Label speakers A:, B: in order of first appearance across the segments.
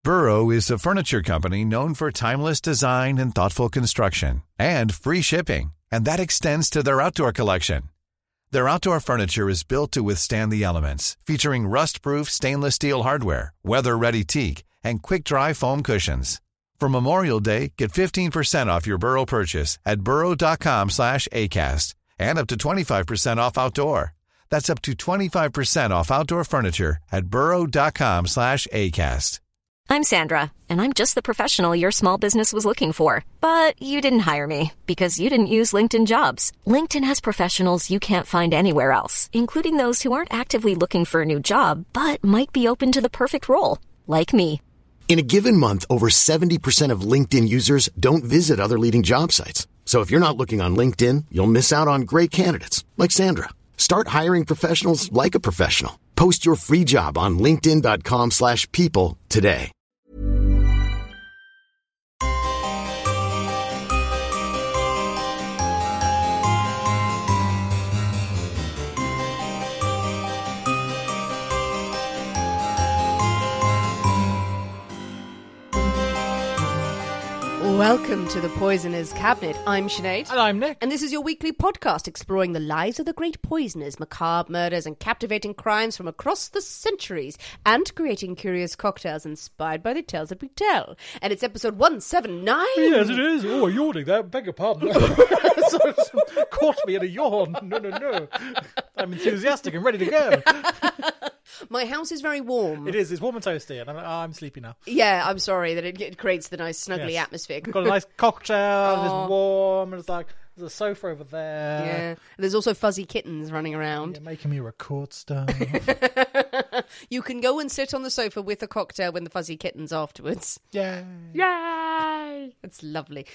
A: Burrow is a furniture company known for timeless design and thoughtful construction, and free shipping, and that extends to their outdoor collection. Their outdoor furniture is built to withstand the elements, featuring rust-proof stainless steel hardware, weather-ready teak, and quick-dry foam cushions. For Memorial Day, get 15% off your Burrow purchase at burrow.com/ACAST and up to 25% off outdoor. That's up to 25% off outdoor furniture at burrow.com/ACAST.
B: I'm Sandra, and I'm just the professional your small business was looking for. But you didn't hire me because you didn't use LinkedIn Jobs. LinkedIn has professionals you can't find anywhere else, including those who aren't actively looking for a new job, but might be open to the perfect role, like me.
C: In a given month, over 70% of LinkedIn users don't visit other leading job sites. So if you're not looking on LinkedIn, you'll miss out on great candidates like Sandra. Start hiring professionals like a professional. Post your free job on linkedin.com/people today.
D: Welcome to the Poisoner's Cabinet. I'm Sinead.
E: And I'm Nick.
D: And this is your weekly podcast exploring the lives of the great poisoners, macabre murders, and captivating crimes from across the centuries, and creating curious cocktails inspired by the tales that we tell. And it's episode 179.
E: Yes, it is. Oh, yawning there. Beg your pardon. Caught me in a yawn. No. I'm enthusiastic and ready to go.
D: My house is very warm.
E: It is. It's warm and toasty, and I'm sleepy now.
D: Yeah, I'm sorry that it creates the nice snuggly atmosphere.
E: Got a nice cocktail, and it's warm, and it's like, there's a sofa over there.
D: Yeah. There's also fuzzy kittens running around.
E: You're making me record stuff.
D: You can go and sit on the sofa with a cocktail with the fuzzy kittens afterwards.
E: Yay.
D: Yay! It's lovely.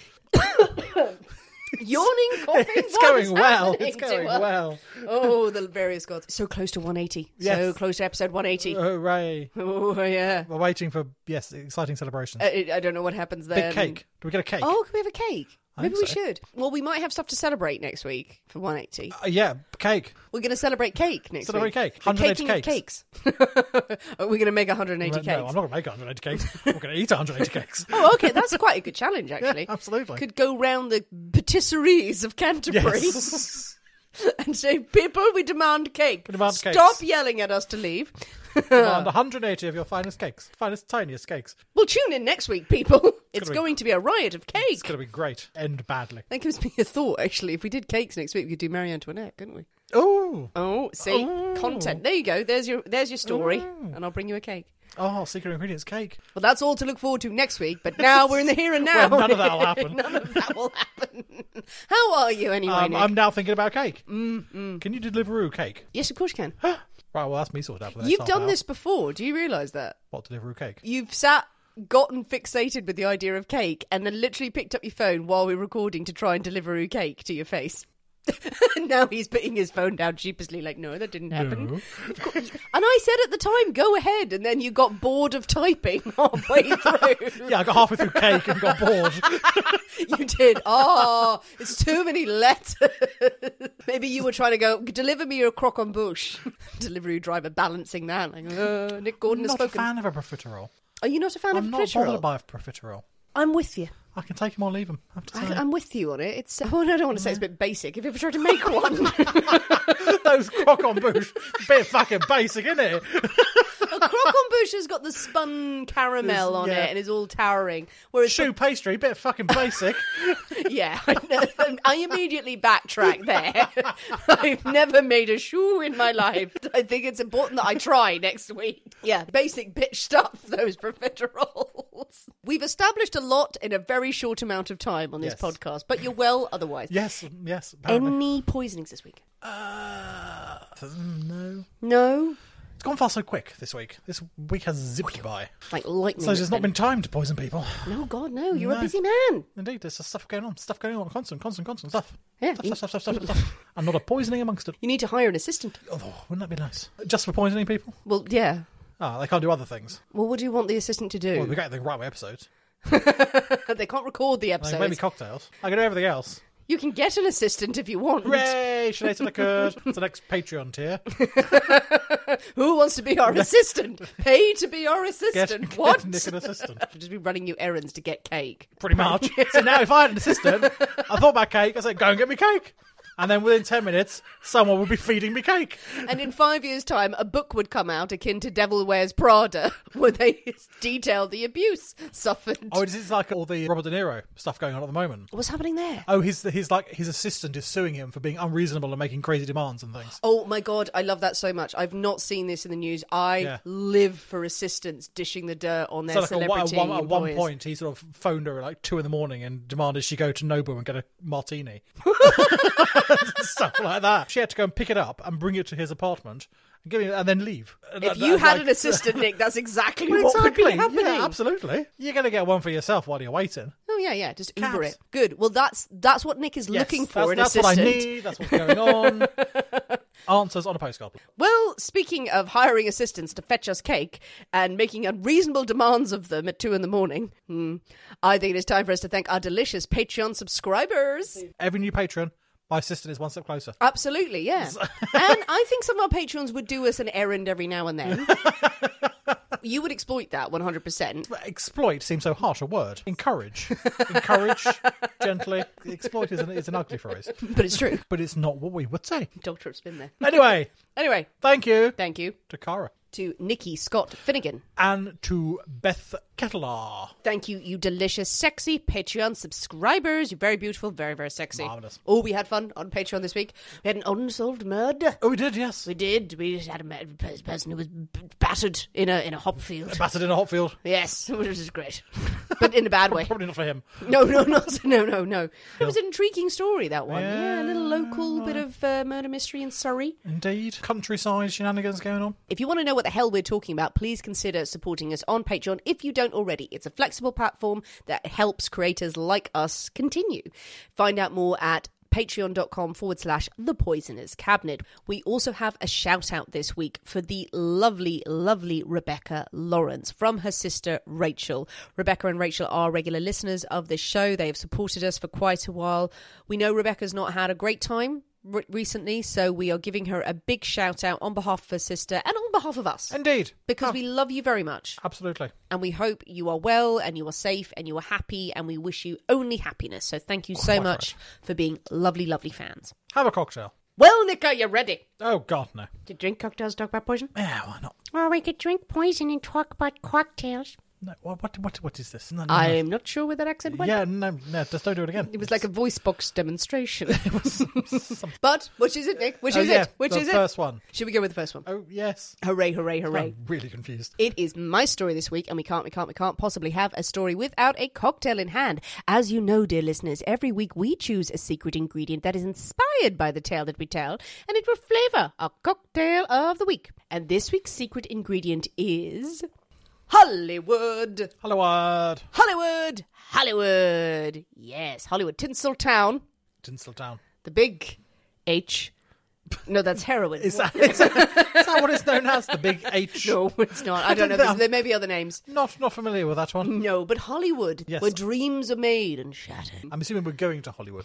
D: Yawning, coughing,
E: It's going well.
D: It's
E: going well.
D: Oh, the various gods. So close to 180.
E: Yes.
D: So close to episode 180.
E: Hooray.
D: Oh, yeah.
E: We're waiting for, exciting celebrations.
D: I don't know what happens then.
E: Big cake. Do we get a cake?
D: Oh, can we have a cake? Maybe we
E: so.
D: should. Well, we might have stuff to celebrate next week for 180.
E: Yeah, cake.
D: We're going to celebrate cake next
E: Celebrate
D: week.
E: cake.
D: The
E: 180
D: caking of
E: cakes.
D: Are we going to make 180 cakes?
E: No, I'm not going to make 180 cakes. We're going to eat 180 cakes.
D: Oh, okay. That's quite a good challenge, actually.
E: Yeah, absolutely.
D: Could go round the patisseries of Canterbury
E: Yes.
D: and say, people, we demand cake.
E: We demand
D: Stop
E: cakes.
D: yelling at us to leave.
E: Demand 180 of your finest cakes. Finest, tiniest cakes.
D: Well, tune in next week, people. It's
E: gonna be-
D: going to be a riot of cake.
E: It's going to be great. End badly.
D: That gives me a thought, actually. If we did cakes next week, we could do Marie Antoinette, couldn't we?
E: Oh.
D: Oh, see? Content. There you go. There's your story.
E: Oh.
D: And I'll bring you a cake.
E: Oh, secret ingredients cake.
D: Well, that's all to look forward to next week, but now we're in the here and now.
E: Well, none of that will happen.
D: None of that will happen. How are you anyway, Nick?
E: I'm now thinking about cake. Can you Deliveroo cake?
D: Yes, of course you can.
E: Right, well, that's me sorted out for the next
D: You've
E: half
D: done
E: hour.
D: this before. Do you realise that?
E: What, Deliveroo cake?
D: You've gotten fixated with the idea of cake and then literally picked up your phone while we're recording to try and deliver a cake to your face. Now he's putting his phone down sheepishly like, no, that didn't happen.
E: No.
D: And I said at the time, go ahead, and then you got bored of typing halfway through.
E: Yeah, I got halfway through cake and got bored.
D: You did. Oh, it's too many letters. Maybe you were trying to go, deliver me your croque en bouche. Delivery driver balancing that. Like, Nick Gordon has
E: I'm not a
D: spoken.
E: fan of a profiterole.
D: Are you not a fan
E: I'm
D: of
E: not
D: profiterole?
E: bothered by a profiterole.
D: I'm with you.
E: I can take him or leave him. I have to say.
D: I'm with you on it. It's. Oh, I don't want to say it's a bit basic. Have you ever tried to make one?
E: Those croque en bouche, bit fucking basic, isn't it?
D: A croque en bouche has got the spun caramel on
E: Yeah.
D: it and is all towering. Whereas
E: Choux pastry, bit fucking basic.
D: yeah, I immediately backtrack there. I've never made a shoe in my life. I think it's important that I try next week. Yeah, basic bitch stuff, those profiteroles. We've established a lot in a very short amount of time on this
E: Yes.
D: podcast, but you're well otherwise.
E: Yes, apparently.
D: Any poisonings this week?
E: No.
D: No?
E: It's gone far so quick this week. This week has zipped by.
D: Like lightning.
E: So there's
D: it's
E: not been time to poison people.
D: No, God, no. You're a
E: No.
D: busy man.
E: Indeed, there's stuff going on. Stuff going on. Constant stuff.
D: Yeah.
E: Stuff. I'm not a poisoning amongst it.
D: You need to hire an assistant.
E: Oh, wouldn't that be nice? Just for poisoning people?
D: Well, yeah.
E: Ah, they can't do other things.
D: Well, what do you want the assistant to do?
E: Well, we get the right way episodes.
D: They can't record the
E: Like,
D: episodes.
E: maybe cocktails. I can do everything else.
D: You can get an assistant if you want.
E: Hooray! Sinead to the Kurd. It's the next Patreon tier.
D: Who wants to be our assistant? Pay to be our assistant. What?
E: Get Nick an assistant.
D: I'll just be running you errands to get cake.
E: Pretty much. So now if I had an assistant, I thought about cake, I said, go and get me cake. And then within 10 minutes, someone would be feeding me cake.
D: And in 5 years' time, a book would come out akin to Devil Wears Prada, where they detail the abuse suffered.
E: Oh, this is like all the Robert De Niro stuff going on at the moment.
D: What's happening there?
E: Oh, his assistant is suing him for being unreasonable and making crazy demands and things.
D: Oh my God, I love that so much. I've not seen this in the news. I live for assistants dishing the dirt on their celebrity
E: at one
D: employers.
E: point, he sort of phoned her at like 2 a.m. and demanded she go to Nobu and get a martini. Stuff like that. She had to go and pick it up and bring it to his apartment and then leave.
D: If you had an assistant, Nick, that's exactly what would be happening.
E: Yeah, absolutely. You're going to get one for yourself while you're waiting.
D: Oh yeah, just Uber it. Good. Well, that's what Nick is looking for.
E: That's
D: an assistant.
E: What I need. That's what's going on. Answers on a postcard.
D: Well, speaking of hiring assistants to fetch us cake and making unreasonable demands of them at 2 a.m, I think it is time for us to thank our delicious Patreon subscribers.
E: Every new patron, my assistant is one step closer.
D: Absolutely, yeah. And I think some of our patrons would do us an errand every now and then. You would exploit that 100%.
E: Exploit seems so harsh a word. Encourage. Encourage, gently. Exploit is an ugly phrase.
D: But it's true.
E: But it's not what we would say.
D: Dog Trip's been there.
E: Anyway, thank you.
D: Thank you.
E: To Cara.
D: To Nikki Scott Finnegan.
E: And to Beth Kettler.
D: Thank you, you delicious, sexy Patreon subscribers. You're very beautiful, very, very sexy.
E: Marvellous.
D: Oh, we had fun on Patreon this week. We had an unsolved murder.
E: Oh, we did, yes.
D: We did. We had a person who was battered in a hop field.
E: Battered in a hop field.
D: Yes, which is great. But in a bad way.
E: Probably not for him.
D: No. It was an intriguing story, that one. Yeah, a little local bit of murder mystery in Surrey.
E: Indeed. Countryside shenanigans going on.
D: If you want to know what the hell we're talking about, please consider supporting us on Patreon if you don't already. It's a flexible platform that helps creators like us continue. Find out more at patreon.com/The Poisoner's Cabinet. We also have a shout out this week for the lovely, lovely Rebecca Lawrence from her sister Rachel. Rebecca and Rachel are regular listeners of this show. They have supported us for quite a while. We know Rebecca's not had a great time recently, so we are giving her a big shout out on behalf of her sister and on behalf of us.
E: Indeed.
D: Because we love you very much.
E: Absolutely.
D: And we hope you are well and you are safe and you are happy, and we wish you only happiness. So thank you so much for being lovely, lovely fans.
E: Have a cocktail.
D: Well, Nick, are you ready?
E: Oh, God, no.
D: To drink cocktails, talk about poison?
E: Yeah, why not?
F: Or we could drink poison and talk about cocktails.
E: No, what is this? No.
D: I'm not sure where that accent went.
E: Yeah, no, just don't do it again.
D: It was like a voice box demonstration. But, which is it, Nick? Which is
E: it?
D: Which is it?
E: The first one.
D: Should we go with the first one?
E: Oh, yes.
D: Hooray, hooray, hooray.
E: I'm really confused.
D: It is my story this week, and we can't possibly have a story without a cocktail in hand. As you know, dear listeners, every week we choose a secret ingredient that is inspired by the tale that we tell, and it will flavour our cocktail of the week. And this week's secret ingredient is Hollywood.
E: Hollywood.
D: Hollywood. Hollywood. Yes, Hollywood. Tinseltown.
E: Tinseltown.
D: The big H. No, that's heroin.
E: Is that what it's known as? The big H?
D: No, it's not. I don't know. There may be other names.
E: Not familiar with that one.
D: No, but Hollywood,
E: yes,
D: where dreams are made and shattered.
E: I'm assuming we're going to Hollywood.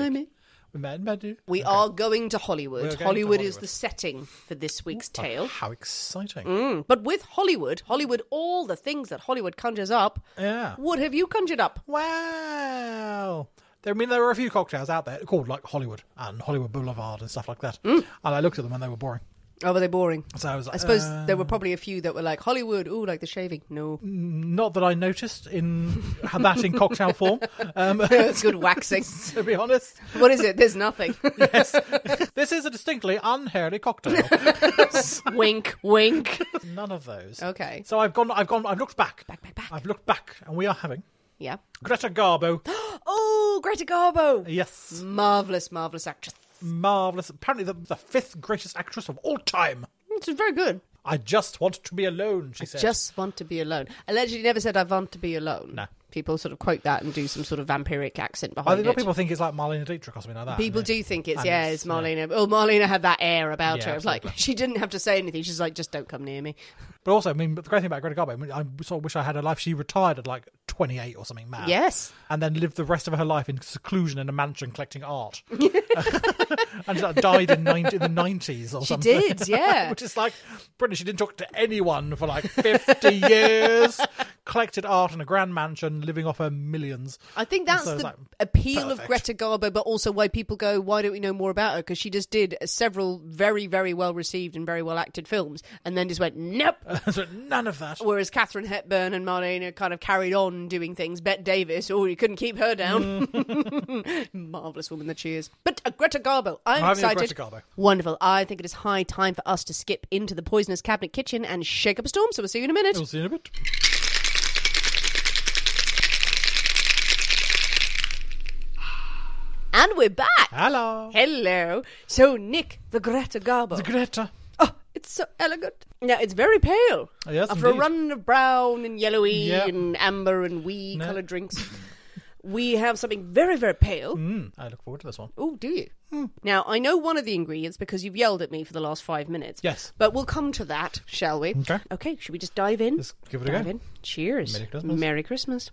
D: We are going to Hollywood. Hollywood is the setting for this week's tale.
E: How exciting.
D: But with Hollywood, all the things that Hollywood conjures up, what have you conjured up?
E: Well, there are a few cocktails out there called like Hollywood and Hollywood Boulevard and stuff like that. And I looked at them and they were boring.
D: Oh, were they boring?
E: So I was like,
D: I suppose there were probably a few that were like Hollywood, ooh, like the shaving. No.
E: Not that I noticed in cocktail form.
D: Good waxing.
E: To be honest.
D: What is it? There's nothing.
E: Yes. This is a distinctly unhairy cocktail.
D: Wink, wink.
E: None of those.
D: Okay.
E: So I've looked back.
D: Back.
E: I've looked back and we are having Greta Garbo.
D: Oh, Greta Garbo.
E: Yes.
D: Marvellous actress.
E: Marvellous. Apparently the fifth greatest actress of all time.
D: It's very good.
E: I just want to be alone, she said.
D: Just want to be alone. Allegedly never said I want to be alone.
E: No.
D: People sort of quote that and do some sort of vampiric accent
E: I
D: behind
E: think
D: it.
E: people think it's like Marlene Dietrich or something like that.
D: People do think it's Marlena. Oh, Marlena had that air about her. Like, she didn't have to say anything. She's like, just don't come near me.
E: But also, the great thing about Greta Garbo, I sort of wish I had her life. She retired at like 28 or something mad.
D: Yes.
E: And then lived the rest of her life in seclusion in a mansion collecting art. And she died in the 90s or something.
D: She did, yeah.
E: Which is like, British, she didn't talk to anyone for like 50 years. Collected art in a grand mansion, living off her millions.
D: I think that's
E: So it's
D: the
E: like,
D: appeal of
E: perfect.
D: Greta Garbo, but also why people go, why don't we know more about her? Because she just did several very, very well received and very well acted films, and then just went, nope.
E: So none of that.
D: Whereas Catherine Hepburn and Marlena kind of carried on doing things. Bette Davis, you couldn't keep her down. Marvellous woman that she is. But Greta Garbo, I'm
E: Having a
D: excited.
E: Greta Garbo.
D: Wonderful. I think it is high time for us to skip into the Poisonous Cabinet kitchen and shake up a storm, so we'll see you in a minute.
E: We'll see you in a bit.
D: And we're back.
E: Hello.
D: Hello. So, Nick, the Greta Garbo.
E: The Greta.
D: Oh, it's so elegant. Now, it's very pale.
E: Oh, yes,
D: After a
E: indeed.
D: run of brown and yellowy
E: Yeah.
D: and amber and wee
E: No.
D: coloured drinks, we have something very, very pale.
E: I look forward to this one.
D: Oh, do you? Now, I know one of the ingredients because you've yelled at me for the last 5 minutes.
E: Yes.
D: But we'll come to that, shall we?
E: Okay.
D: Okay, should we just dive in?
E: Let's give it a
D: dive
E: go.
D: in. Cheers.
E: Merry Christmas.
D: Merry Christmas.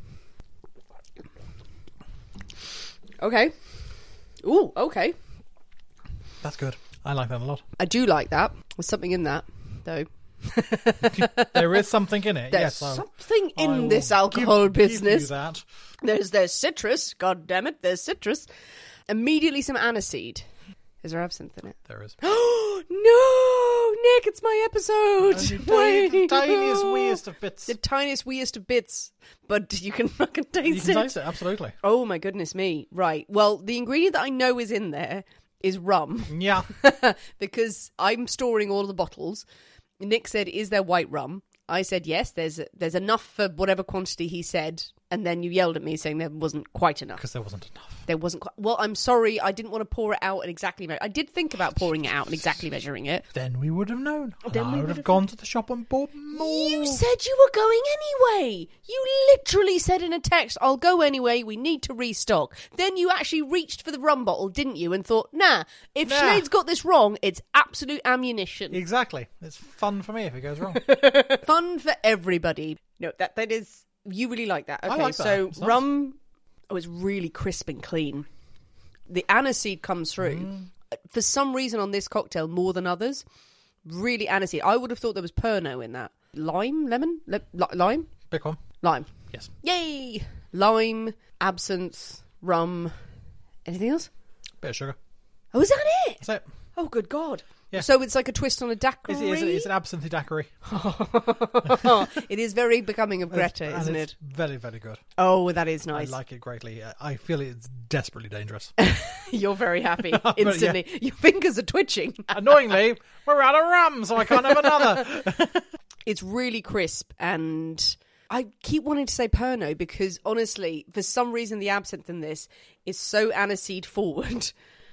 D: Okay. Ooh, okay.
E: That's good. I like that a lot.
D: I do like that. There's something in that, though.
E: There is something in it.
D: There's
E: Yes,
D: something
E: I
D: in
E: will
D: this alcohol
E: give you
D: business.
E: that.
D: There's citrus. God damn it, there's citrus. Immediately some aniseed. Is there absinthe in it?
E: There is.
D: Oh no, Nick! It's my episode.
E: The tiniest, weeest of bits.
D: The tiniest, weeest of bits. But you can fucking taste
E: You can
D: it.
E: taste it, absolutely.
D: Oh my goodness me! Right. Well, the ingredient that I know is in there is rum,
E: Yeah.
D: because I'm storing all of the bottles. Nick said, "Is there white rum?" I said, "Yes." There's enough for whatever quantity he said, and then you yelled at me saying there wasn't quite enough.
E: Because there wasn't enough.
D: There wasn't quite. Well, I'm sorry. I didn't want to pour it out and exactly measure. I did think about pouring it out and exactly measuring it.
E: Then we would have known.
D: Then we
E: I would
D: would
E: have
D: have
E: gone to the shop and bought more.
D: You said you were going anyway. You literally said in a text, "I'll go anyway. We need to restock." Then you actually reached for the rum bottle, didn't you? And thought, "Nah, if
E: Nah.
D: Sinead's got this wrong, it's absolute ammunition.
E: Exactly. It's fun for me if it goes wrong.
D: Fun for everybody." No, that is. You really like that. Okay,
E: I like that.
D: so
E: It's nice.
D: rum. Oh, it's really crisp and clean. The aniseed comes through. For some reason on this cocktail, more than others, really aniseed. I would have thought there was Pernod in that. Lime? Lemon? Lime?
E: Pick one.
D: Lime.
E: Yes.
D: Yay! Lime, absinthe, rum. Anything else?
E: Bit of sugar.
D: Oh, is that it?
E: That's it.
D: Oh, good God.
E: Yeah.
D: So it's like a twist on a daiquiri?
E: It's an absinthe daiquiri.
D: It is very becoming of Greta,
E: And
D: isn't
E: it's
D: it?
E: very, very good.
D: Oh, that is nice.
E: I like it greatly. I feel it's desperately dangerous.
D: You're very happy instantly. Your fingers are twitching.
E: Annoyingly, we're out of rum, so I can't have another.
D: It's really crisp, and I keep wanting to say Pernod because honestly, for some reason, the absinthe in this is so aniseed forward.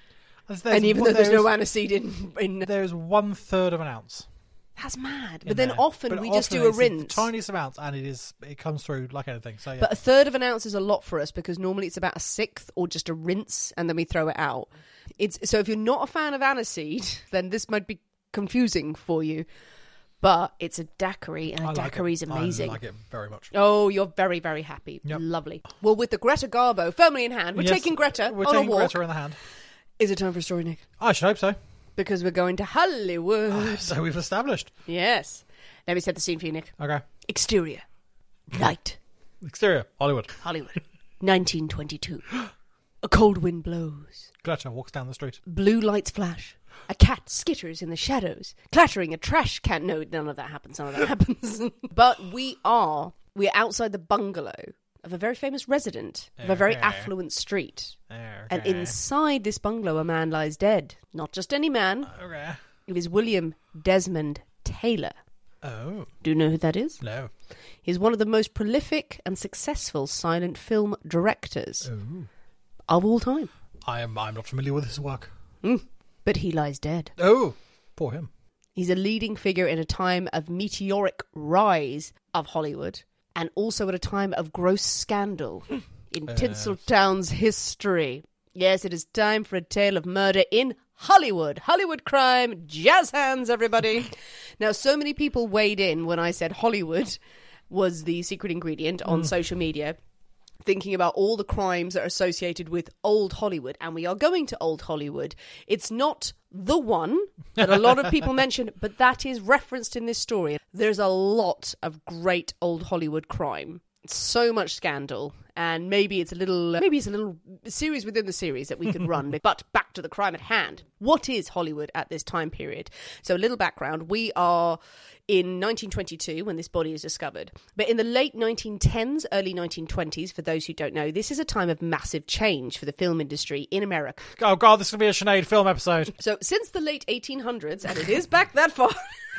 D: And even though there's no aniseed in
E: there's 1/3 of an ounce.
D: that's mad.
E: in
D: But then
E: there.
D: often
E: But
D: we just
E: often
D: do a
E: it's
D: rinse.
E: the tiniest amount, and it comes through like anything. So yeah,
D: But 1/3 of an ounce is a lot for us because normally it's about 1/6 or just a rinse and then we throw it out. So if you're not a fan of aniseed, then this might be confusing for you. But it's a daiquiri, and
E: I
D: a
E: like
D: daiquiri's
E: it.
D: amazing.
E: I like it very much.
D: Oh, you're very, very happy.
E: Yep.
D: Lovely. Well, with the Greta Garbo firmly in hand, we're
E: Yes,
D: taking Greta
E: We're
D: on
E: taking
D: a walk.
E: Greta in the hand.
D: Is it time for a story, Nick?
E: I should hope so.
D: Because we're going to Hollywood.
E: So we've established.
D: Yes. Let me set the scene for you, Nick.
E: Okay.
D: Exterior. Night.
E: Exterior, Hollywood.
D: Hollywood. 1922. A cold wind blows.
E: Greta walks down the street.
D: Blue lights flash. A cat skitters in the shadows, clattering a trash can. No, none of that happens. But we're outside the bungalow of a very famous resident of a very affluent street. And inside this bungalow, a man lies dead. Not just any man.
E: Okay.
D: It is William Desmond Taylor.
E: Oh,
D: Do you know who that is?
E: no.
D: He's one of the most prolific and successful silent film directors of all time.
E: I'm not familiar with his work.
D: But he lies dead.
E: Oh, poor him.
D: He's a leading figure in a time of meteoric rise of Hollywood and also at a time of gross scandal in Tinseltown's history. Yes, it is time for a tale of murder in Hollywood. Hollywood crime. Jazz hands, everybody. Now, so many people weighed in when I said Hollywood was the secret ingredient on social media, thinking about all the crimes that are associated with old Hollywood. And we are going to old Hollywood. It's not the one that a lot of people mention, but that is referenced in this story. There's a lot of great old Hollywood crime. So much scandal, and maybe it's a little series within the series that we could run. But back to the crime at hand. What is Hollywood at this time period? So a little background. We are in 1922 when this body is discovered. But in the late 1910s, early 1920s, for those who don't know, this is a time of massive change for the film industry in America.
E: Oh, God, this is going to be a Sinead film episode.
D: So since the late 1800s, and it is back that far...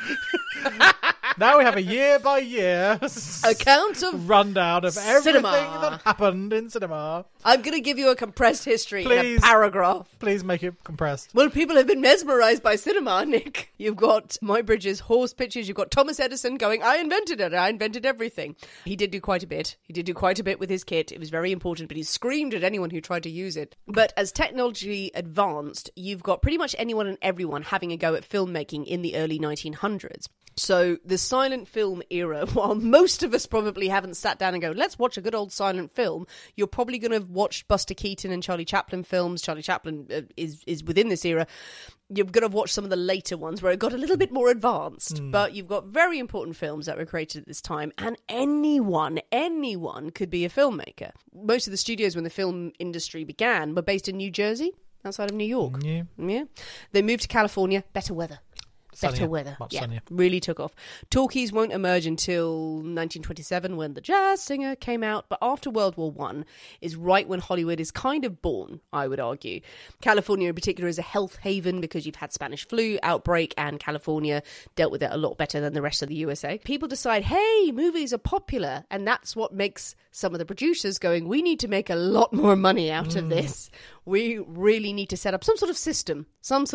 E: Now we have a year-by-year
D: account of
E: rundown of everything
D: cinema.
E: that happened in cinema.
D: I'm going to give you a compressed history in
E: Please.
D: a paragraph.
E: Please make it compressed.
D: Well, people have been mesmerised by cinema, Nick. You've got Muybridge's horse pictures. You've got Thomas Edison going, I invented it. I invented everything. He did do quite a bit. He did do quite a bit with his kit. It was very important, but he screamed at anyone who tried to use it. But as technology advanced, you've got pretty much anyone and everyone having a go at filmmaking in the early 1900s. So the silent film era, while most of us probably haven't sat down and go, let's watch a good old silent film, you're probably going to have watched Buster Keaton and Charlie Chaplin films. Charlie Chaplin is within this era. You're going to watch some of the later ones where it got a little bit more advanced. But you've got very important films that were created at this time. And anyone could be a filmmaker. Most of the studios when the film industry began were based in New Jersey, outside of New York. Yeah. They moved to California, better weather. Better weather.
E: Much sunnier.
D: Really took off. Talkies won't emerge until 1927 when The Jazz Singer came out, but after World War I is right when Hollywood is kind of born, I would argue. California in particular is a health haven because you've had Spanish flu outbreak and California dealt with it a lot better than the rest of the USA. People decide, hey, movies are popular, and that's what makes some of the producers going, we need to make a lot more money out of this. We really need to set up some sort of system,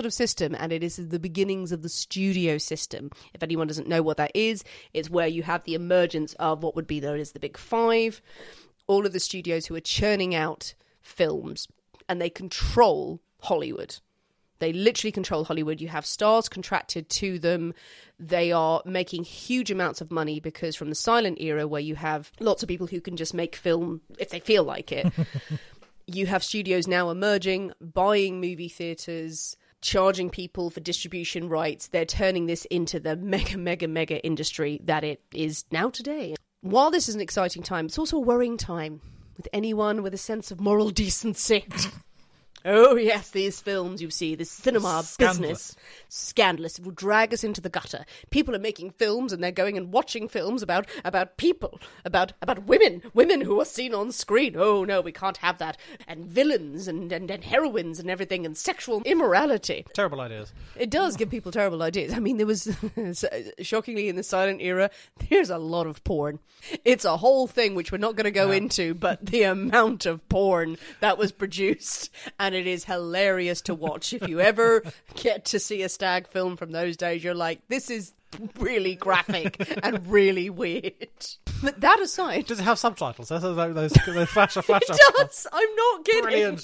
D: and it is the beginnings of the studio system. If anyone doesn't know what that is, it's where you have the emergence of what would be known as the Big Five, all of the studios who are churning out films, and they control Hollywood. They literally control Hollywood. You have stars contracted to them. They are making huge amounts of money because from the silent era where you have lots of people who can just make film if they feel like it, you have studios now emerging, buying movie theatres, charging people for distribution rights. They're turning this into the mega industry that it is now today. While this is an exciting time, it's also a worrying time with anyone with a sense of moral decency. Oh, yes, these films, you see, this cinema business. Scandalous. It will drag us into the gutter. People are making films and they're going and watching films about people, about women who are seen on screen. Oh, no, we can't have that. And villains and heroines and everything and sexual immorality.
E: Terrible ideas.
D: It does give people terrible ideas. I mean, there was, shockingly, in the silent era, there's a lot of porn. It's a whole thing which we're not going to go into, but the amount of porn that was produced, and it is hilarious to watch. If you ever get to see a stag film from those days, you're like, this is really graphic and really weird. But that aside...
E: Does it have subtitles? Those flash.
D: It does! I'm not kidding.
E: Brilliant.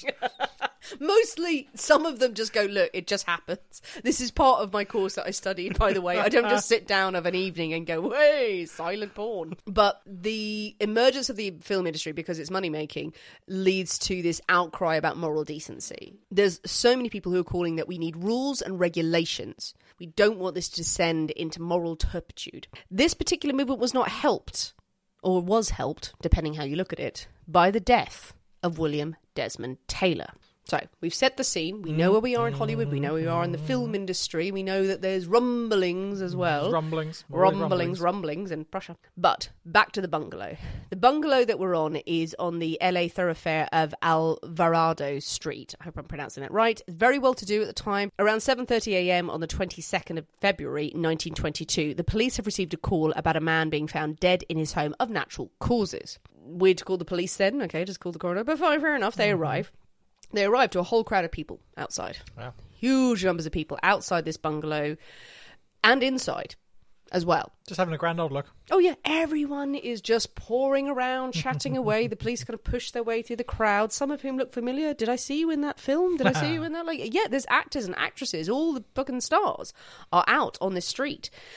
D: Mostly, some of them just go, look, it just happens. This is part of my course that I studied, by the way. I don't just sit down of an evening and go, hey, silent porn. But the emergence of the film industry, because it's money-making, leads to this outcry about moral decency. There's so many people who are calling that we need rules and regulations. We don't want this to descend into moral turpitude. This particular movement was not helped, or was helped, depending how you look at it, by the death of William Desmond Taylor. So, we've set the scene. We know where we are in Hollywood. We know where we are in the film industry. We know that there's rumblings as well. Rumblings in Prussia. But, back to the bungalow. The bungalow that we're on is on the LA thoroughfare of Alvarado Street. I hope I'm pronouncing that right. Very well to do at the time. Around 7:30 a.m. on the 22nd of February, 1922, the police have received a call about a man being found dead in his home of natural causes. We'd call the police then. Okay, just call the coroner. But fine, fair enough. They arrive. They arrived to a whole crowd of people outside. Wow. Huge numbers of people outside this bungalow and inside as well.
E: Just having a grand old look.
D: Oh, yeah. Everyone is just pouring around, chatting away. The police kind of push their way through the crowd, some of whom look familiar. Did I see you in that film? Did I see you in that? Yeah, there's actors and actresses. All the fucking stars are out on this street.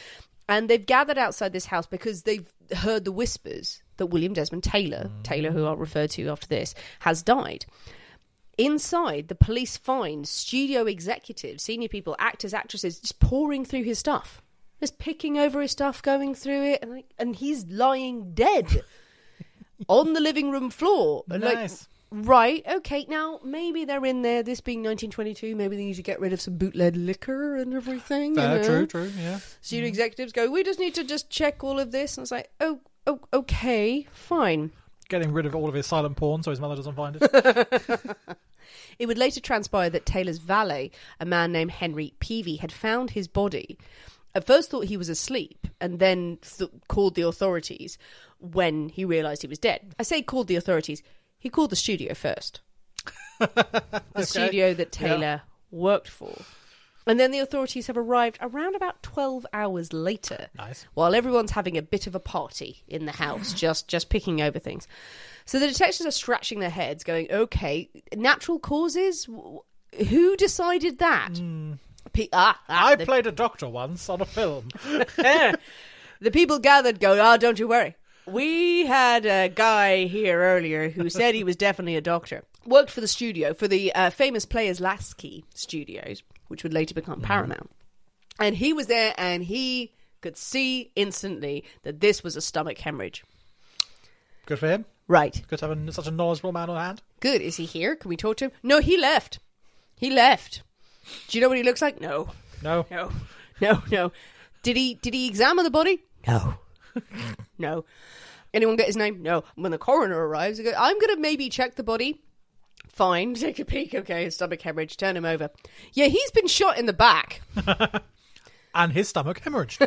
D: And they've gathered outside this house because they've heard the whispers that William Desmond Taylor, who I'll refer to after this, has died. Inside, the police find studio executives, senior people, actors, actresses, just pouring through his stuff. Just picking over his stuff, going through it, and he's lying dead on the living room floor.
E: Nice.
D: Right, okay, now maybe they're in there, this being 1922, maybe they need to get rid of some bootleg liquor and everything.
E: True, yeah.
D: Studio executives go, we just need to just check all of this. And it's like, oh, okay, fine.
E: Getting rid of all of his silent porn so his mother doesn't find it.
D: It would later transpire that Taylor's valet, a man named Henry Peavy, had found his body. At first thought he was asleep and then called the authorities when he realised he was dead. I say called the authorities. He called the studio first. The studio that Taylor worked for. And then the authorities have arrived around about 12 hours later.
E: Nice. While
D: everyone's having a bit of a party in the house, just picking over things. So the detectives are scratching their heads going, okay, natural causes? Who decided that?
E: I played a doctor once on a film.
D: The people gathered go, don't you worry. We had a guy here earlier who said he was definitely a doctor. Worked for the studio, for the famous Players Lasky Studios, which would later become Paramount. And he was there and he could see instantly that this was a stomach hemorrhage.
E: Good for him.
D: Right.
E: Good to have such a knowledgeable man on hand.
D: Good. Is he here? Can we talk to him? No, he left. He left. Do you know what he looks like? No.
E: No.
D: Did he examine the body? No. No. Anyone get his name? No. When the coroner arrives, he goes, I'm going to maybe check the body. Fine. Take a peek. Okay, stomach hemorrhage. Turn him over. Yeah, he's been shot in the back.
E: And his stomach hemorrhaged.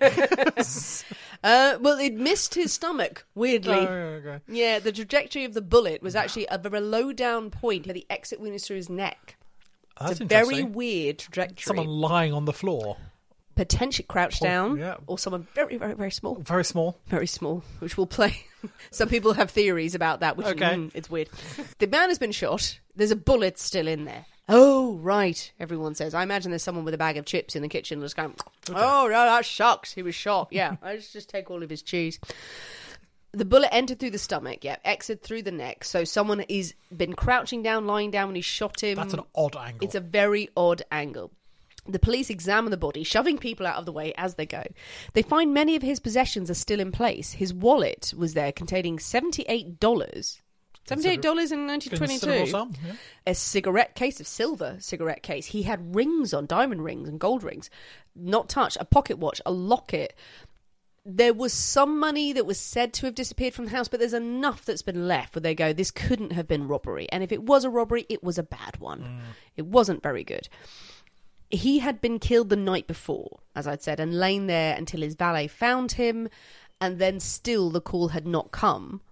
D: Well, it missed his stomach, weirdly.
E: Oh, okay.
D: Yeah, the trajectory of the bullet was actually a very low down point where the exit wound is through his neck.
E: That's
D: it's a very weird trajectory.
E: Someone lying on the floor.
D: Potentially crouched down,
E: yeah.
D: Or someone very, very, very small.
E: Very small.
D: Very small, which will play. Some people have theories about that, which it's weird. The man has been shot. There's a bullet still in there. Oh, right, everyone says. I imagine there's someone with a bag of chips in the kitchen just going, oh, no, that sucks. He was shot. Yeah, I just take all of his cheese. The bullet entered through the stomach, exited through the neck. So someone has been crouching down, lying down when he shot him.
E: That's an odd angle.
D: It's a very odd angle. The police examine the body, shoving people out of the way as they go. They find many of his possessions are still in place. His wallet was there containing $78. $78 in 1922.
E: Sum, yeah.
D: A cigarette case, of silver cigarette case. He had rings on, diamond rings and gold rings. Not touched. A pocket watch, a locket. There was some money that was said to have disappeared from the house, but there's enough that's been left where they go, this couldn't have been robbery. And if it was a robbery, it was a bad one. It wasn't very good. He had been killed the night before, as I'd said, and lain there until his valet found him, and then still the call had not come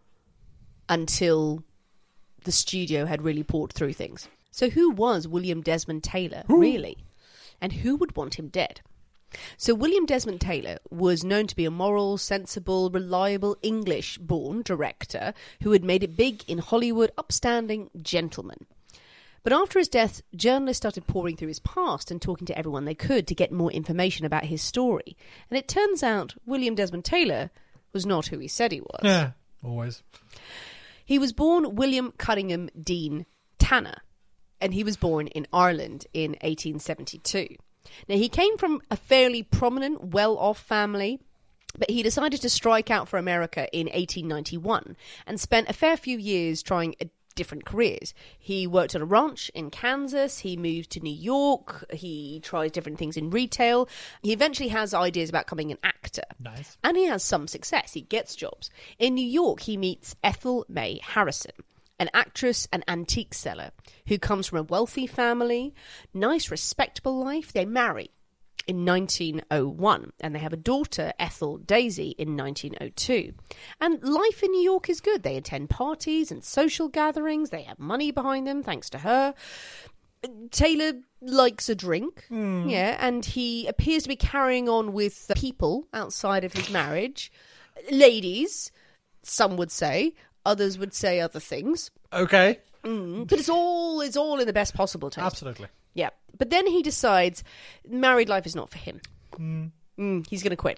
D: until the studio had really poured through things. So who was William Desmond Taylor, really? And who would want him dead? So William Desmond Taylor was known to be a moral, sensible, reliable English-born director who had made it big in Hollywood, upstanding gentleman. But after his death, journalists started pouring through his past and talking to everyone they could to get more information about his story. And it turns out William Desmond Taylor was not who he said he was.
E: Yeah, always.
D: He was born William Cunningham Dean Tanner, and he was born in Ireland in 1872. Now, he came from a fairly prominent, well-off family, but he decided to strike out for America in 1891 and spent a fair few years trying different careers. He worked on a ranch in Kansas. He moved to New York. He tries different things in retail. He eventually has ideas about becoming an actor.
E: Nice.
D: And he has some success. He gets jobs. In New York, he meets Ethel May Harrison, an actress and antique seller who comes from a wealthy family, nice, respectable life. They marry in 1901, and they have a daughter, Ethel Daisy, in 1902. And life in New York is good. They attend parties and social gatherings. They have money behind them, thanks to her. Taylor likes a drink, and he appears to be carrying on with people outside of his marriage. Ladies, some would say. Others would say other things.
E: Okay.
D: But it's all in the best possible taste.
E: Absolutely.
D: Yeah. But then he decides married life is not for him. He's going to quit.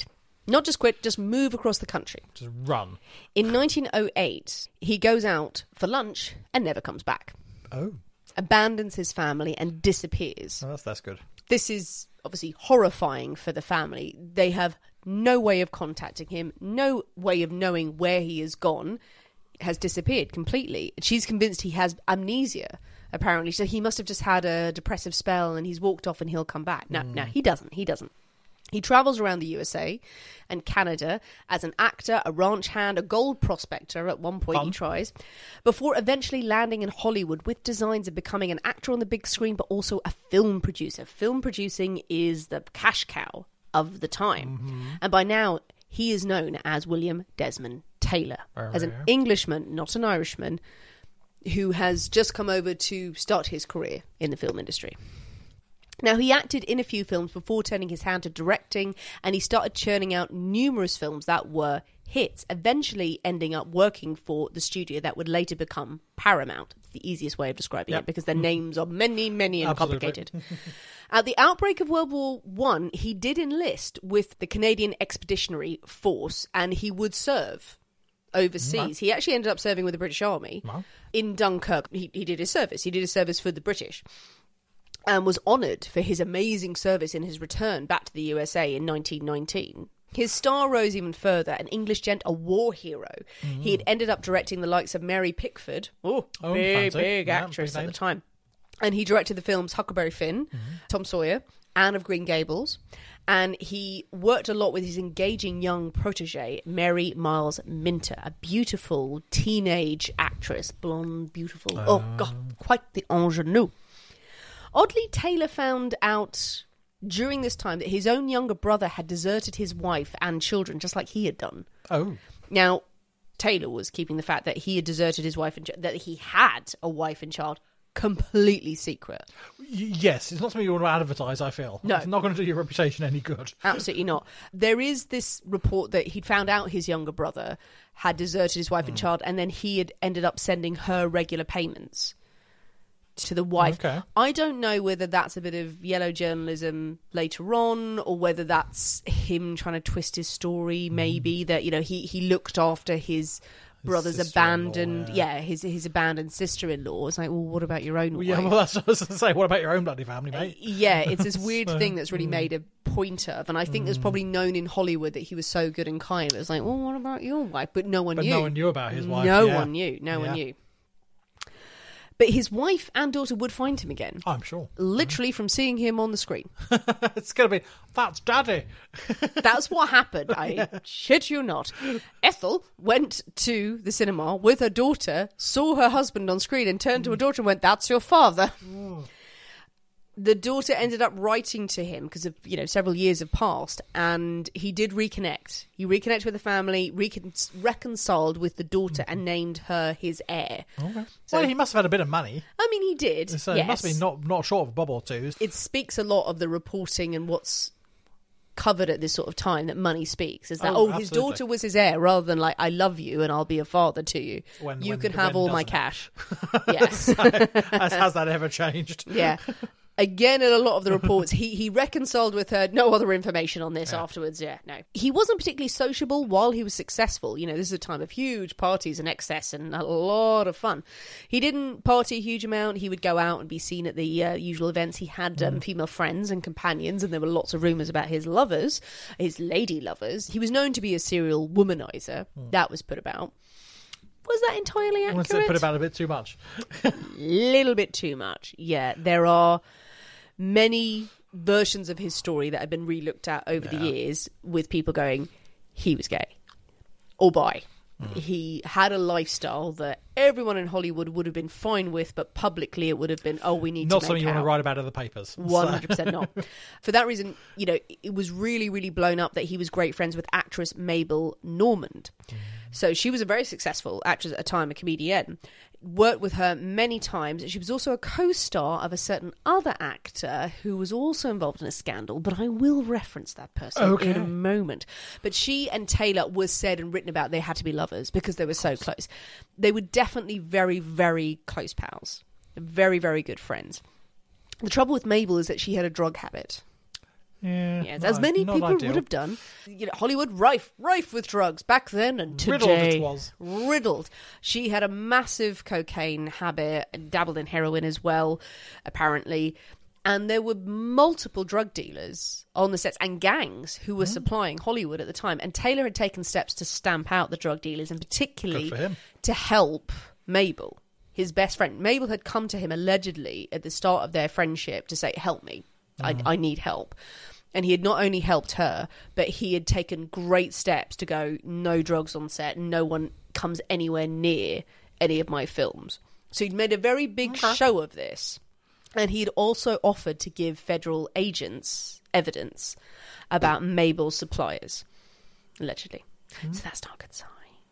D: Not just quit, just move across the country.
E: Just run.
D: In 1908, he goes out for lunch and never comes back.
E: Oh.
D: Abandons his family and disappears.
E: Oh, that's good.
D: This is obviously horrifying for the family. They have no way of contacting him, no way of knowing where he has gone. Has disappeared completely. She's convinced he has amnesia, apparently. So he must have just had a depressive spell and he's walked off and he'll come back. No, he doesn't. He travels around the USA and Canada as an actor, a ranch hand, a gold prospector. At one point he tries, before eventually landing in Hollywood with designs of becoming an actor on the big screen, but also a film producer. Film producing is the cash cow of the time. And by now, he is known as William Desmond Taylor, as an Englishman, not an Irishman, who has just come over to start his career in the film industry. Now, he acted in a few films before turning his hand to directing, and he started churning out numerous films that were hits, eventually ending up working for the studio that would later become Paramount. It's the easiest way of describing it, because their names are many, many and complicated. At the outbreak of World War I, he did enlist with the Canadian Expeditionary Force, and he would serve overseas. He actually ended up serving with the British Army in Dunkirk. He did his service. He did his service for the British, and was honoured for his amazing service in his return back to the USA in 1919. His star rose even further, an English gent, a war hero. He had ended up directing the likes of Mary Pickford, big actress at the time. And he directed the films Huckleberry Finn, Tom Sawyer, Anne of Green Gables. And he worked a lot with his engaging young protege, Mary Miles Minter, a beautiful teenage actress, blonde, beautiful. Oh, God, quite the ingenue. Oddly, Taylor found out during this time that his own younger brother had deserted his wife and children, just like he had done. Oh. Now, Taylor was keeping the fact that he had deserted his wife and that he had a wife and child completely secret.
E: Yes, it's not something you want to advertise, I feel.
D: No.
E: It's not going to do your reputation any good.
D: Absolutely not. There is this report that he'd found out his younger brother had deserted his wife and child, and then he had ended up sending her regular payments to the wife. Okay. I don't know whether that's a bit of yellow journalism later on, or whether that's him trying to twist his story, maybe, that, you know, he looked after his brother's abandoned, his abandoned sister-in-law. It's like, well, what about your own wife?
E: Yeah, well, that's what I was going to say. What about your own bloody family, mate?
D: It's this weird thing that's really made a point of, and I think it's probably known in Hollywood that he was so good and kind. It was like, well, what about your wife? But no one knew.
E: No one knew about his wife.
D: No one knew. No one knew. But his wife and daughter would find him again.
E: I'm sure.
D: Literally from seeing him on the screen.
E: It's going to be, that's Daddy.
D: That's what happened. I shit you not. Ethel went to the cinema with her daughter, saw her husband on screen, and turned to her daughter and went, that's your father. The daughter ended up writing to him because of, several years have passed, and he did reconnect. He reconnected with the family, reconciled with the daughter, and named her his heir.
E: Okay. So, well, he must have had a bit of money.
D: I mean, he did.
E: So
D: yes.
E: He must be not short of a bob or two.
D: It speaks a lot of the reporting and what's covered at this sort of time, that money speaks. Is that, his daughter was his heir, rather than like, I love you and I'll be a father to you. You can have all my cash. Yes.
E: Has that ever changed?
D: Yeah. Again, in a lot of the reports, he reconciled with her. No other information on this afterwards. Yeah, no. He wasn't particularly sociable while he was successful. This is a time of huge parties and excess and a lot of fun. He didn't party a huge amount. He would go out and be seen at the usual events. He had female friends and companions, and there were lots of rumours about his lovers, his lady lovers. He was known to be a serial womanizer. That was put about. Was that entirely accurate?
E: Was it put about a bit too much?
D: Little bit too much, yeah. There are many versions of his story that have been re-looked at over the years, with people going, he was gay or bi. He had a lifestyle that everyone in Hollywood would have been fine with, but publicly it would have been, we need to
E: not
D: make
E: something you
D: out.
E: want to write about in the papers.
D: 100% not. For that reason, it was really, really blown up that he was great friends with actress Mabel Normand. So she was a very successful actress at the time, a comedian. Worked with her many times. She was also a co-star of a certain other actor who was also involved in a scandal, but I will reference that person in a moment. But she and Taylor was said and written about they had to be lovers because they were so close. They were definitely very, very close pals. Very, very good friends. The trouble with Mabel is that she had a drug habit.
E: Yeah,
D: Yes, as many
E: not
D: people
E: ideal.
D: would have done. You know, Hollywood rife with drugs back then and
E: Riddled
D: today.
E: it was.
D: Riddled. She had a massive cocaine habit and dabbled in heroin as well, apparently. And there were multiple drug dealers on the sets and gangs who were supplying Hollywood at the time. And Taylor had taken steps to stamp out the drug dealers, and particularly
E: Good for him.
D: to help Mabel, his best friend. Mabel had come to him allegedly at the start of their friendship to say, help me. I need help. And he had not only helped her, but he had taken great steps to go, no drugs on set, no one comes anywhere near any of my films. So he'd made a very big show of this. And he'd also offered to give federal agents evidence about Mabel's suppliers, allegedly. So that's not a good sign.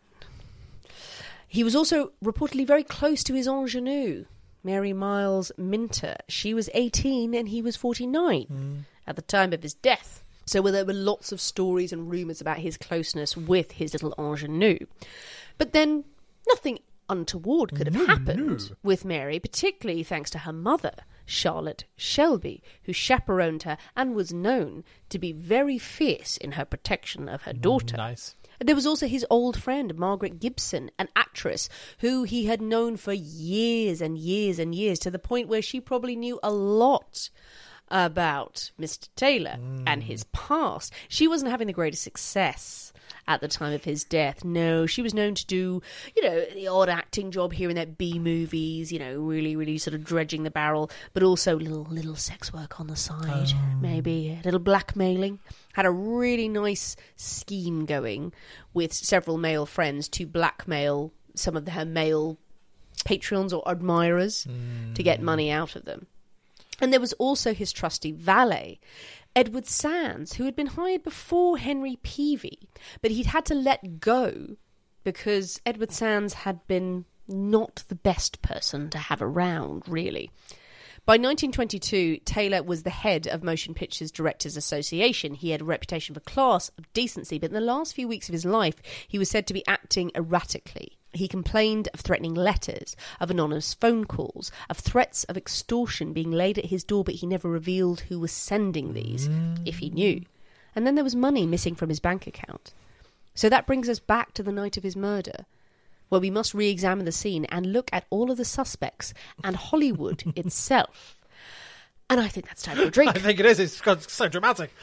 D: He was also reportedly very close to his ingenue, Mary Miles Minter. She was 18 and he was 49 at the time of his death. So there were lots of stories and rumours about his closeness with his little ingenue. But then nothing untoward could have happened with Mary, particularly thanks to her mother, Charlotte Shelby, who chaperoned her and was known to be very fierce in her protection of her daughter.
E: Nice.
D: And there was also his old friend, Margaret Gibson, an actress who he had known for years and years and years, to the point where she probably knew a lot about Mr. Taylor and his past. She wasn't having the greatest success at the time of his death. No, she was known to do, you know, the odd acting job here and there, B-movies, you know, really, really sort of dredging the barrel, but also little sex work on the side, maybe a little blackmailing. Had a really nice scheme going with several male friends to blackmail some of her male patrons or admirers to get money out of them. And there was also his trusty valet, Edward Sands, who had been hired before Henry Peavy, but he'd had to let go because Edward Sands had been not the best person to have around, really. By 1922, Taylor was the head of Motion Pictures Directors Association. He had a reputation for class, of decency, but in the last few weeks of his life, he was said to be acting erratically. He complained of threatening letters, of anonymous phone calls, of threats of extortion being laid at his door, but he never revealed who was sending these, if he knew. And then there was money missing from his bank account. So that brings us back to the night of his murder, where we must re-examine the scene and look at all of the suspects and Hollywood itself. And I think that's time for a drink.
E: I think it is. It's so dramatic.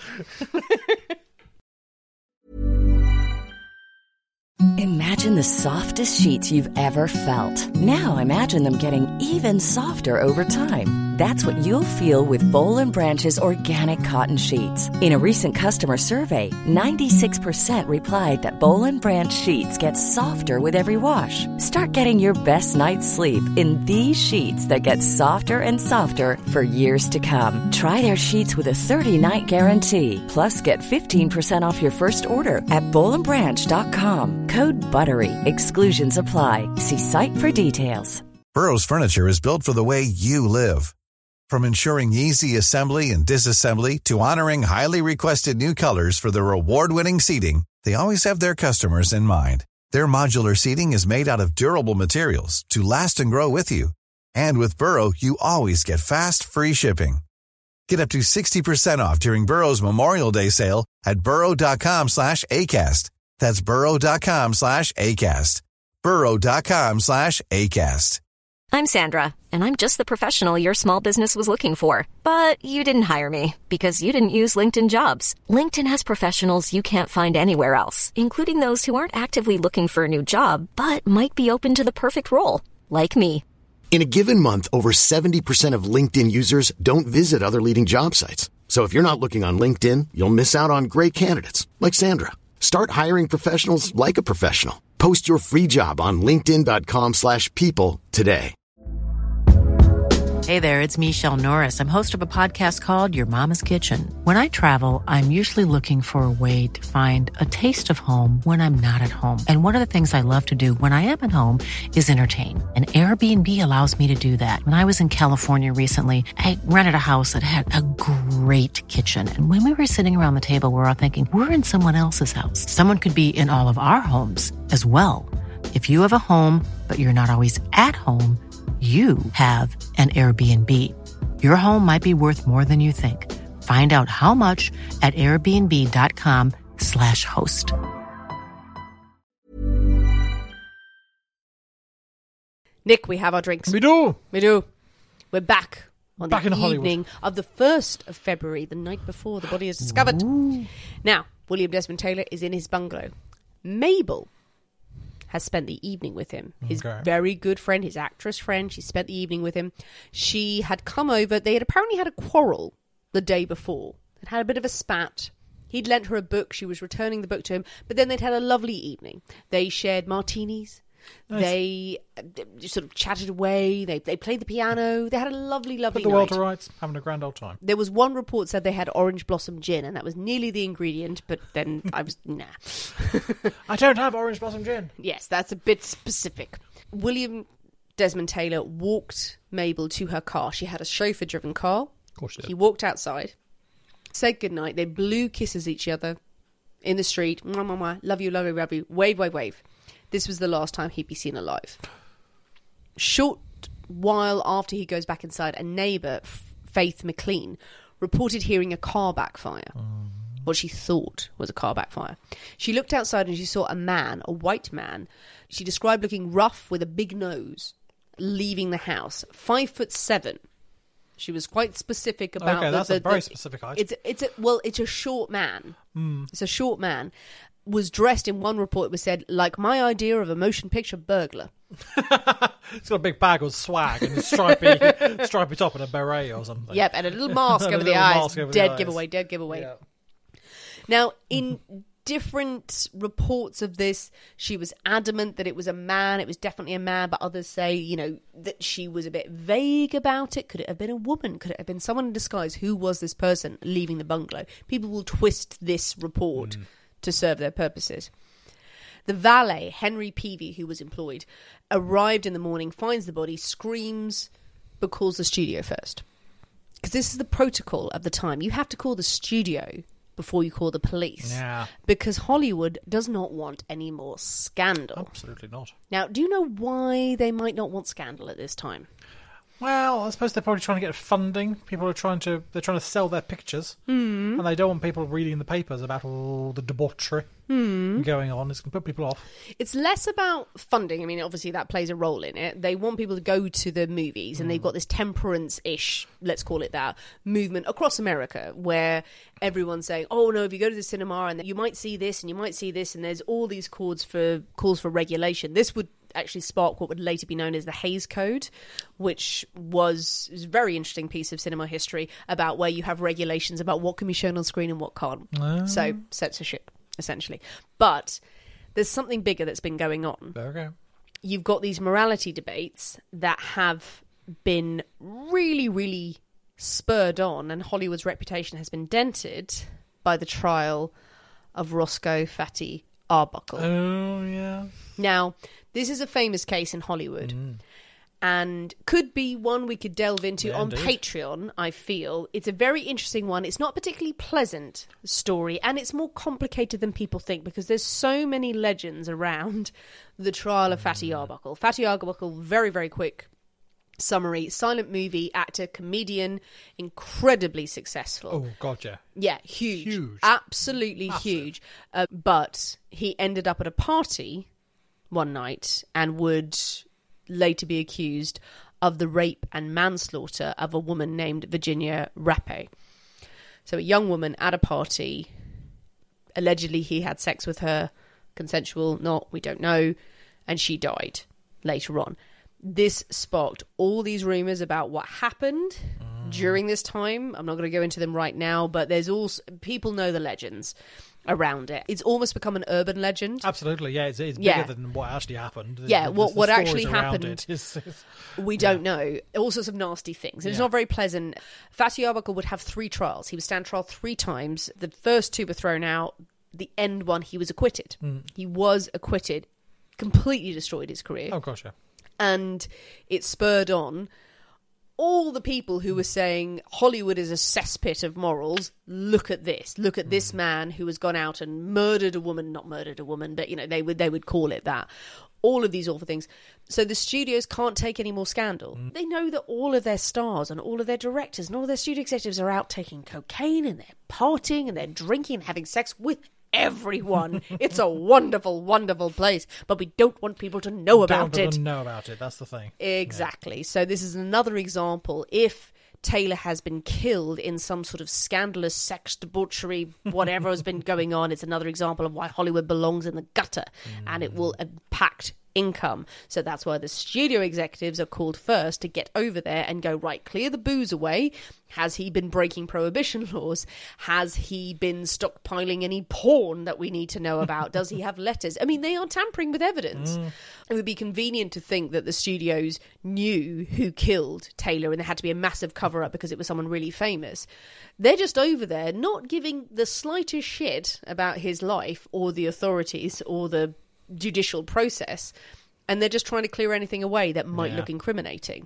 G: Imagine the softest sheets you've ever felt. Now imagine them getting even softer over time. That's what you'll feel with Boll & Branch's organic cotton sheets. In a recent customer survey, 96% replied that Boll & Branch sheets get softer with every wash. Start getting your best night's sleep in these sheets that get softer and softer for years to come. Try their sheets with a 30-night guarantee. Plus, get 15% off your first order at bollandbranch.com. Code BUTTERY. Exclusions apply. See site for details.
A: Burrow's furniture is built for the way you live. From ensuring easy assembly and disassembly to honoring highly requested new colors for their award-winning seating, they always have their customers in mind. Their modular seating is made out of durable materials to last and grow with you. And with Burrow, you always get fast, free shipping. Get up to 60% off during Burrow's Memorial Day sale at burrow.com/ACAST. That's burrow.com/ACAST. burrow.com/ACAST.
B: I'm Sandra, and I'm just the professional your small business was looking for. But you didn't hire me because you didn't use LinkedIn Jobs. LinkedIn has professionals you can't find anywhere else, including those who aren't actively looking for a new job, but might be open to the perfect role, like me.
C: In a given month, over 70% of LinkedIn users don't visit other leading job sites. So if you're not looking on LinkedIn, you'll miss out on great candidates like Sandra. Start hiring professionals like a professional. Post your free job on linkedin.com/people today.
H: Hey there, it's Michelle Norris. I'm host of a podcast called Your Mama's Kitchen. When I travel, I'm usually looking for a way to find a taste of home when I'm not at home. And one of the things I love to do when I am at home is entertain. And Airbnb allows me to do that. When I was in California recently, I rented a house that had a great kitchen. And when we were sitting around the table, we're all thinking, we're in someone else's house. Someone could be in all of our homes as well. If you have a home, but you're not always at home, you have an Airbnb. Your home might be worth more than you think. Find out how much at airbnb.com/host.
D: Nick, we have our drinks.
E: We do.
D: We're back on
E: Back
D: the
E: in Hollywood.
D: evening of the 1st of February, the night before the body is discovered. Now, William Desmond Taylor is in his bungalow. Mabel has spent the evening with him. His very good friend, his actress friend. She spent the evening with him. She had come over. They had apparently had a quarrel the day before. They'd had a bit of a spat. He'd lent her a book. She was returning the book to him. But then they'd had a lovely evening. They shared martinis. Nice. They sort of chatted away. They played the piano. They had a lovely, lovely
E: Put the
D: night.
E: world to rights, having a grand old time.
D: There was one report said they had orange blossom gin, and that was nearly the ingredient, but then I was, nah.
E: I don't have orange blossom gin.
D: Yes, that's a bit specific. William Desmond Taylor walked Mabel to her car. She had a chauffeur-driven car.
E: Of course she did.
D: He walked outside, said goodnight. They blew kisses at each other in the street. Mwah, mwah, mwah. Love you, love you, love you. Wave, wave, wave. This was the last time he'd be seen alive. Short while after he goes back inside, a neighbour, Faith McLean, reported hearing a car backfire. What she thought was a car backfire. She looked outside and she saw a man, a white man. She described looking rough with a big nose, leaving the house. 5'7". She was quite specific about.
E: Okay, that's a very specific height.
D: It's a short man.
E: Mm.
D: It's a short man. Was dressed in one report. It was said like my idea of a motion picture burglar.
E: It's got a big bag of swag and a stripy top and a beret or something.
D: Yep, and a little mask over the eyes. Dead giveaway. Yeah. Now, in different reports of this, she was adamant that it was a man. It was definitely a man, but others say, that she was a bit vague about it. Could it have been a woman? Could it have been someone in disguise? Who was this person leaving the bungalow? People will twist this report to serve their purposes. The valet, Henry Peavy, who was employed, arrived in the morning, finds the body, screams, but calls the studio first. Because this is the protocol of the time. You have to call the studio before you call the police.
E: Yeah.
D: Because Hollywood does not want any more scandal.
E: Absolutely not.
D: Now, do you know why they might not want scandal at this time?
E: Well, I suppose they're probably trying to get funding. They're trying to sell their pictures, and they don't want people reading the papers about all the debauchery going on. It's going to put people off.
D: It's less about funding. I mean, obviously that plays a role in it. They want people to go to the movies, and they've got this temperance-ish, let's call it that, movement across America where everyone's saying, oh no, if you go to the cinema and you might see this and you might see this, and there's all these calls for regulation. This would actually spark what would later be known as the Hays Code, which was a very interesting piece of cinema history about where you have regulations about what can be shown on screen and what can't. So censorship, essentially. But there's something bigger that's been going on.
E: Okay.
D: You've got these morality debates that have been really, really spurred on, and Hollywood's reputation has been dented by the trial of Roscoe Fatty Arbuckle.
E: Oh, yeah.
D: Now, this is a famous case in Hollywood and could be one we could delve into on Patreon, I feel. It's a very interesting one. It's not a particularly pleasant story, and it's more complicated than people think because there's so many legends around the trial of Fatty Arbuckle. Fatty Arbuckle, very, very quick summary. Silent movie, actor, comedian, incredibly successful.
E: Oh, God, yeah.
D: Yeah, huge. Absolutely massive. Huge. But he ended up at a party one night and would later be accused of the rape and manslaughter of a woman named Virginia Rappe. So a young woman at a party, allegedly he had sex with her, consensual, not, we don't know, and she died later on. This sparked all these rumours about what happened during this time. I'm not going to go into them right now, but there's also people know the legends around it. It's almost become an urban legend.
E: Absolutely, yeah. It's bigger than what actually happened.
D: Yeah, what actually happened, we don't know. All sorts of nasty things. It's not very pleasant. Fatty Arbuckle would have 3 trials. He would stand trial 3 times. The first 2 were thrown out. The end one, he was acquitted. He was acquitted. Completely destroyed his career.
E: Oh, gosh, yeah.
D: And it spurred on all the people who were saying Hollywood is a cesspit of morals, look at this. Look at this man who has gone out and murdered a woman. Not murdered a woman, but, they would call it that. All of these awful things. So the studios can't take any more scandal. They know that all of their stars and all of their directors and all their studio executives are out taking cocaine and they're partying and they're drinking and having sex with everyone. It's a wonderful, wonderful place, but we don't want people to know about it.
E: Don't know about it. That's the thing.
D: Exactly. Yeah. So this is another example. If Taylor has been killed in some sort of scandalous sex debauchery, whatever has been going on, it's another example of why Hollywood belongs in the gutter, and it will impact income. So that's why the studio executives are called first to get over there and go, right, clear the booze away. Has he been breaking prohibition laws? Has he been stockpiling any porn that we need to know about? Does he have letters? I mean, they are tampering with evidence. It would be convenient to think that the studios knew who killed Taylor and there had to be a massive cover-up because it was someone really famous. They're just over there not giving the slightest shit about his life or the authorities or the judicial process, and they're just trying to clear anything away that might look incriminating.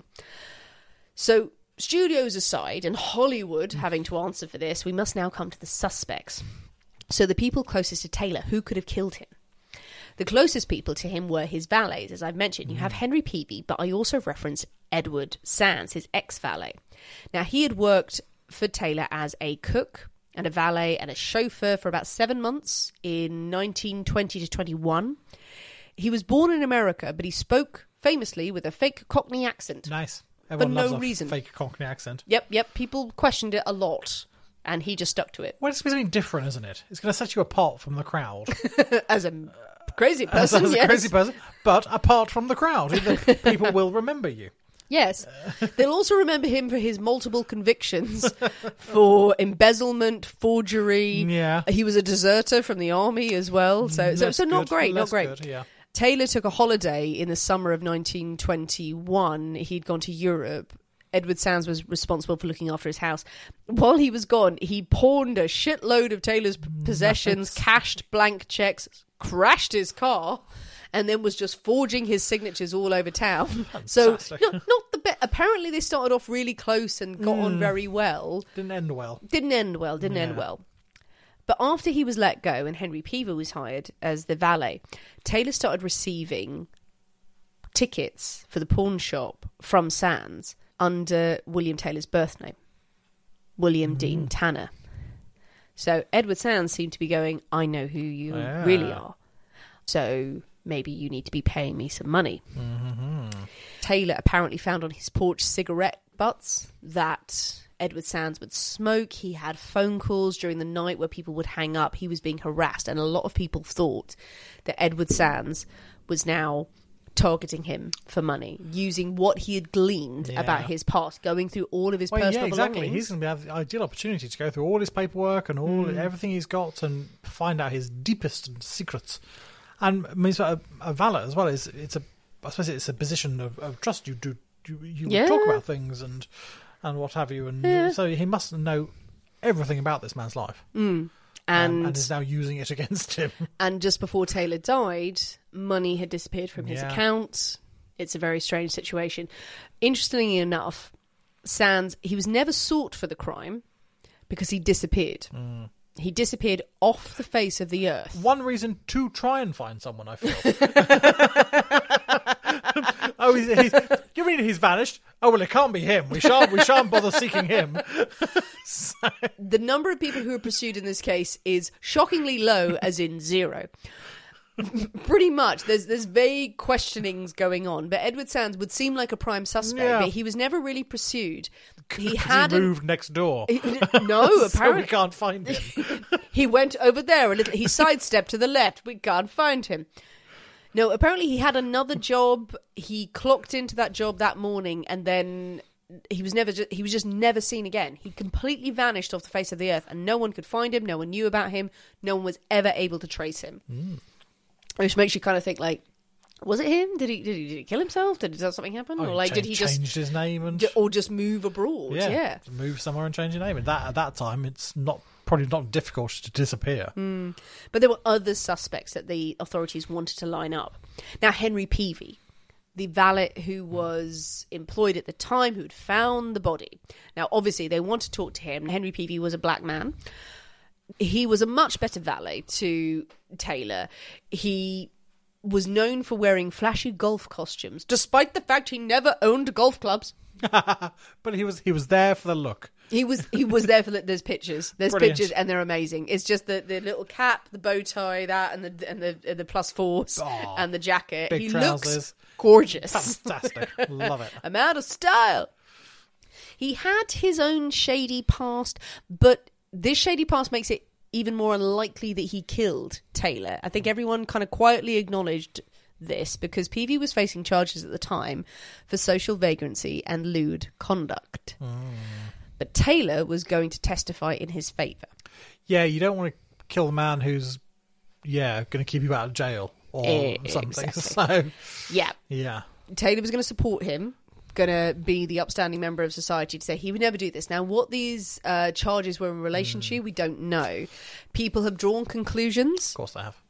D: So, studios aside, and Hollywood having to answer for this, we must now come to the suspects. So the people closest to Taylor, who could have killed him? The closest people to him were his valets, as I've mentioned. You have Henry Peavy, but I also reference Edward Sands, his ex-valet. Now, he had worked for Taylor as a cook and a valet and a chauffeur for about 7 months in 1920 to 21. He was born in America, but he spoke famously with a fake Cockney accent.
E: Nice. Everyone
D: for
E: loves
D: no
E: a
D: reason.
E: Fake Cockney accent.
D: Yep. People questioned it a lot, and he just stuck to it.
E: Well, it's something different, isn't it? It's going to set you apart from the crowd.
D: As a crazy person,
E: as a crazy person, but apart from the crowd. People will remember you.
D: Yes. They'll also remember him for his multiple convictions for embezzlement, forgery.
E: Yeah.
D: He was a deserter from the army as well. So not great, not great.
E: Good, yeah.
D: Taylor took a holiday in the summer of 1921. He'd gone to Europe. Edward Sands was responsible for looking after his house. While he was gone, he pawned a shitload of Taylor's possessions, cashed blank checks, crashed his car, and then was just forging his signatures all over town.
E: Fantastic.
D: So, not the best. Apparently, they started off really close and got on very well.
E: Didn't end well.
D: Didn't end well. But after he was let go and Henry Peavy was hired as the valet, Taylor started receiving tickets for the pawn shop from Sands under William Taylor's birth name, William Dean Tanner. So Edward Sands seemed to be going, I know who you really are. So maybe you need to be paying me some money. Taylor apparently found on his porch cigarette butts that Edward Sands would smoke. He had phone calls during the night where people would hang up. He was being harassed, and a lot of people thought that Edward Sands was now targeting him for money, using what he had gleaned about his past, going through all of his personal belongings.
E: He's going to have the ideal opportunity to go through all his paperwork and everything he's got and find out his deepest secrets. And I mean, a valet as well I suppose it's a position of trust. You would talk about things and what have you, and so he must know everything about this man's life. And is now using it against him. And
D: just before Taylor died, money had disappeared from his account. It's a very strange situation. Interestingly enough, Sands, he was never sought for the crime because he disappeared. He disappeared off the face of the earth.
E: One reason to try and find someone, I feel. You mean he's vanished? Oh, well, it can't be him. We shan't bother seeking him.
D: The number of people who are pursued in this case is shockingly low, as in 0. Pretty much. There's vague questionings going on, but Edward Sands would seem like a prime suspect, but he was never really pursued. He
E: moved next door.
D: No, apparently.
E: So we can't find him.
D: He went over there a little. He sidestepped to the left. We can't find him. No, apparently he had another job. He clocked into that job that morning, and then he was just never seen again. He completely vanished off the face of the earth, and no one could find him. No one knew about him. No one was ever able to trace him. Which makes you kind of think, like, was it him? Did he kill himself? Did something happen?
E: Or like, did he just change his name
D: or just move abroad? Yeah,
E: move somewhere and change your name. And at that time, it's probably not difficult to disappear.
D: But there were other suspects that the authorities wanted to line up. Now, Henry Peavy the valet who was employed at the time, who'd found the body. Now, obviously, they want to talk to him. Henry Peavey was a black man. He was a much better valet to Taylor. He was known for wearing flashy golf costumes, despite the fact he never owned golf clubs.
E: But he was there for the look.
D: He was there for there's pictures. There's
E: Brilliant.
D: pictures and they're amazing. It's just the little cap, the bow tie, that and the +4s and the jacket.
E: Big
D: he
E: trousers.
D: looks gorgeous.
E: Fantastic. Love it.
D: A man of style. He had his own shady past, but this shady past makes it even more unlikely that he killed Taylor. I think everyone kind of quietly acknowledged this because Peavey was facing charges at the time for social vagrancy and lewd conduct. But Taylor was going to testify in his favour.
E: Yeah, you don't want to kill the man who's, going to keep you out of jail or something.
D: Exactly.
E: So,
D: yeah. Taylor was going to support him, going to be the upstanding member of society to say he would never do this. Now, what these charges were in relation to, we don't know. People have drawn conclusions.
E: Of course they have.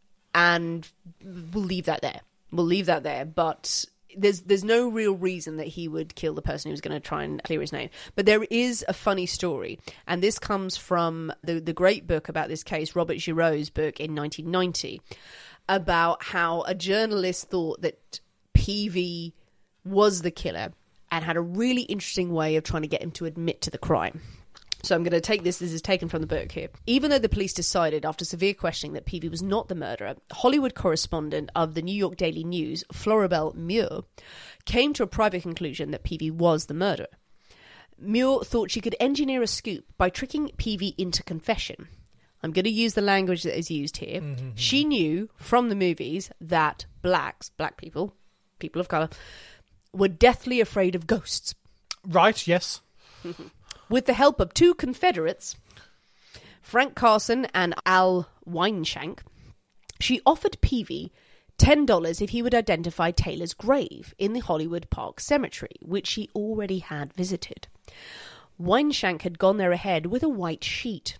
D: And we'll leave that there. But there's no real reason that he would kill the person who was going to try and clear his name. But there is a funny story, and this comes from the great book about this case, Robert Giraud's book in 1990, about how a journalist thought that Peavey was the killer and had a really interesting way of trying to get him to admit to the crime. So I'm going to take this is taken from the book here. Even though the police decided after severe questioning that Peavey was not the murderer, Hollywood correspondent of the New York Daily News, Floribel Muir, came to a private conclusion that Peavey was the murderer. Muir thought she could engineer a scoop by tricking Peavey into confession. I'm going to use the language that is used here. Mm-hmm. She knew from the movies that black people of colour, were deathly afraid of ghosts.
E: Right, yes.
D: With the help of two Confederates, Frank Carson and Al Weinshank, she offered Peavey $10 if he would identify Taylor's grave in the Hollywood Park Cemetery, which he already had visited. Weinshank had gone there ahead with a white sheet,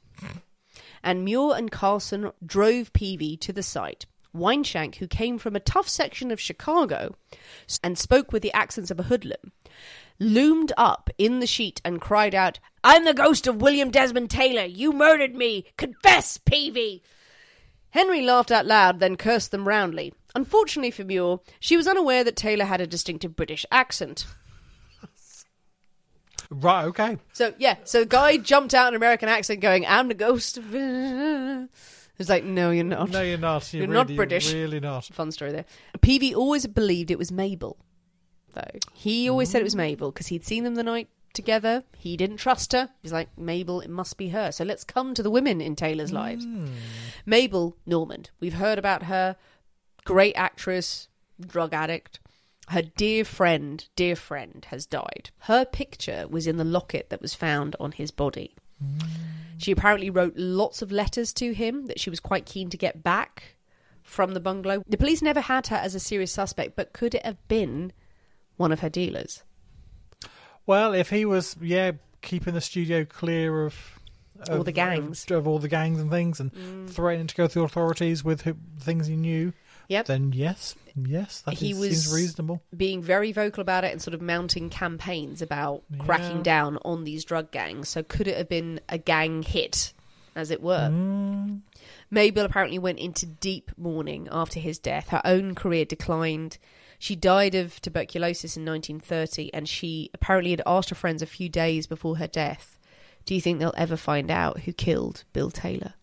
D: and Muir and Carson drove Peavey to the site. Weinshank, who came from a tough section of Chicago and spoke with the accents of a hoodlum, loomed up in the sheet and cried out, "I'm the ghost of William Desmond Taylor. You murdered me. Confess, Peavey." Henry laughed out loud, then cursed them roundly. Unfortunately for Muir, she was unaware that Taylor had a distinctive British accent.
E: Right, okay.
D: So the guy jumped out in an American accent going, "I'm the ghost of..." It's like, no, you're not.
E: No, you're not.
D: You're not British.
E: Really not.
D: Fun story there. Peavey always believed it was Mabel, though. He always said it was Mabel because he'd seen them the night together. He didn't trust her. He's like, Mabel, it must be her. So let's come to the women in Taylor's lives. Mabel Normand. We've heard about her. Great actress, drug addict. Her dear friend has died. Her picture was in the locket that was found on his body. She apparently wrote lots of letters to him that she was quite keen to get back from the bungalow. The police never had her as a serious suspect, but could it have been one of her dealers?
E: Well, if he was, keeping the studio clear of
D: all the gangs.
E: Of all the gangs and things, and threatening to go to the authorities with things he knew, then yes, that seems reasonable.
D: Being very vocal about it and sort of mounting campaigns about cracking down on these drug gangs. So could it have been a gang hit, as it were? Mabel apparently went into deep mourning after his death. Her own career declined. She died of tuberculosis in 1930, and she apparently had asked her friends a few days before her death, do you think they'll ever find out who killed Bill Taylor?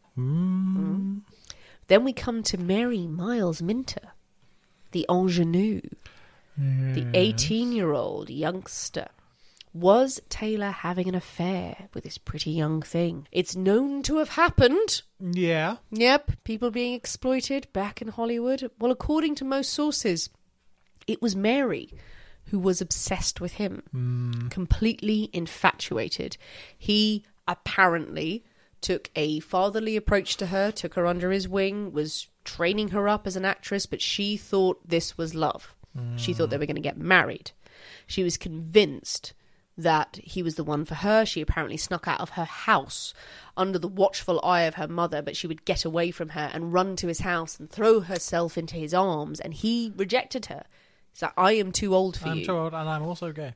D: Then we come to Mary Miles Minter, the ingenue, the 18-year-old youngster. Was Taylor having an affair with this pretty young thing? It's known to have happened.
E: Yeah.
D: Yep, people being exploited back in Hollywood. Well, according to most sources, it was Mary who was obsessed with him, completely infatuated. He apparently took a fatherly approach to her, took her under his wing, was training her up as an actress, but she thought this was love. She thought they were going to get married. She was convinced that he was the one for her. She apparently snuck out of her house under the watchful eye of her mother, but she would get away from her and run to his house and throw herself into his arms, and he rejected her. He's like, I am too old for
E: I'm
D: you.
E: too old, and I'm also gay.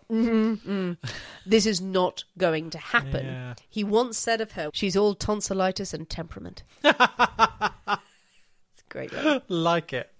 D: This is not going to happen.
E: Yeah.
D: He once said of her, she's all tonsillitis and temperament. It's a great line.
E: Like it.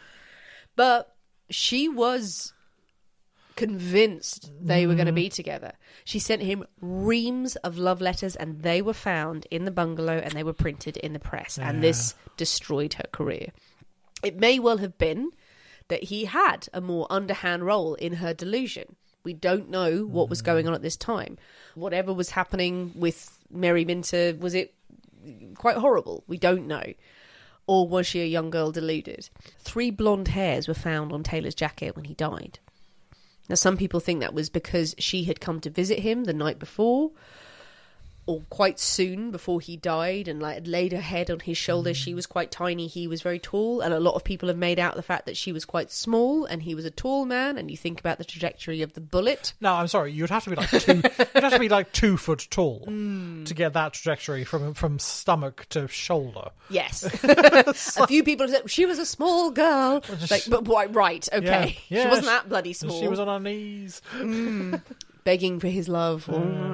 D: But she was convinced they were going to be together. She sent him reams of love letters, and they were found in the bungalow and they were printed in the press.
E: Yeah.
D: And this destroyed her career. It may well have been that he had a more underhand role in her delusion. We don't know what was going on at this time. Whatever was happening with Mary Minter, was it quite horrible? We don't know. Or was she a young girl deluded? 3 blonde hairs were found on Taylor's jacket when he died. Now, some people think that was because she had come to visit him the night before, or quite soon before he died, and like laid her head on his shoulder. She was quite tiny, he was very tall, and a lot of people have made out the fact that she was quite small and he was a tall man. And you think about the trajectory of the bullet.
E: No, I'm sorry. You'd have to be like 2 foot tall to get that trajectory from stomach to shoulder.
D: Yes. A few people said she was a small girl. Like, but why? Right? Okay.
E: Yeah,
D: she wasn't that bloody small.
E: She was on her knees.
D: Begging for his love.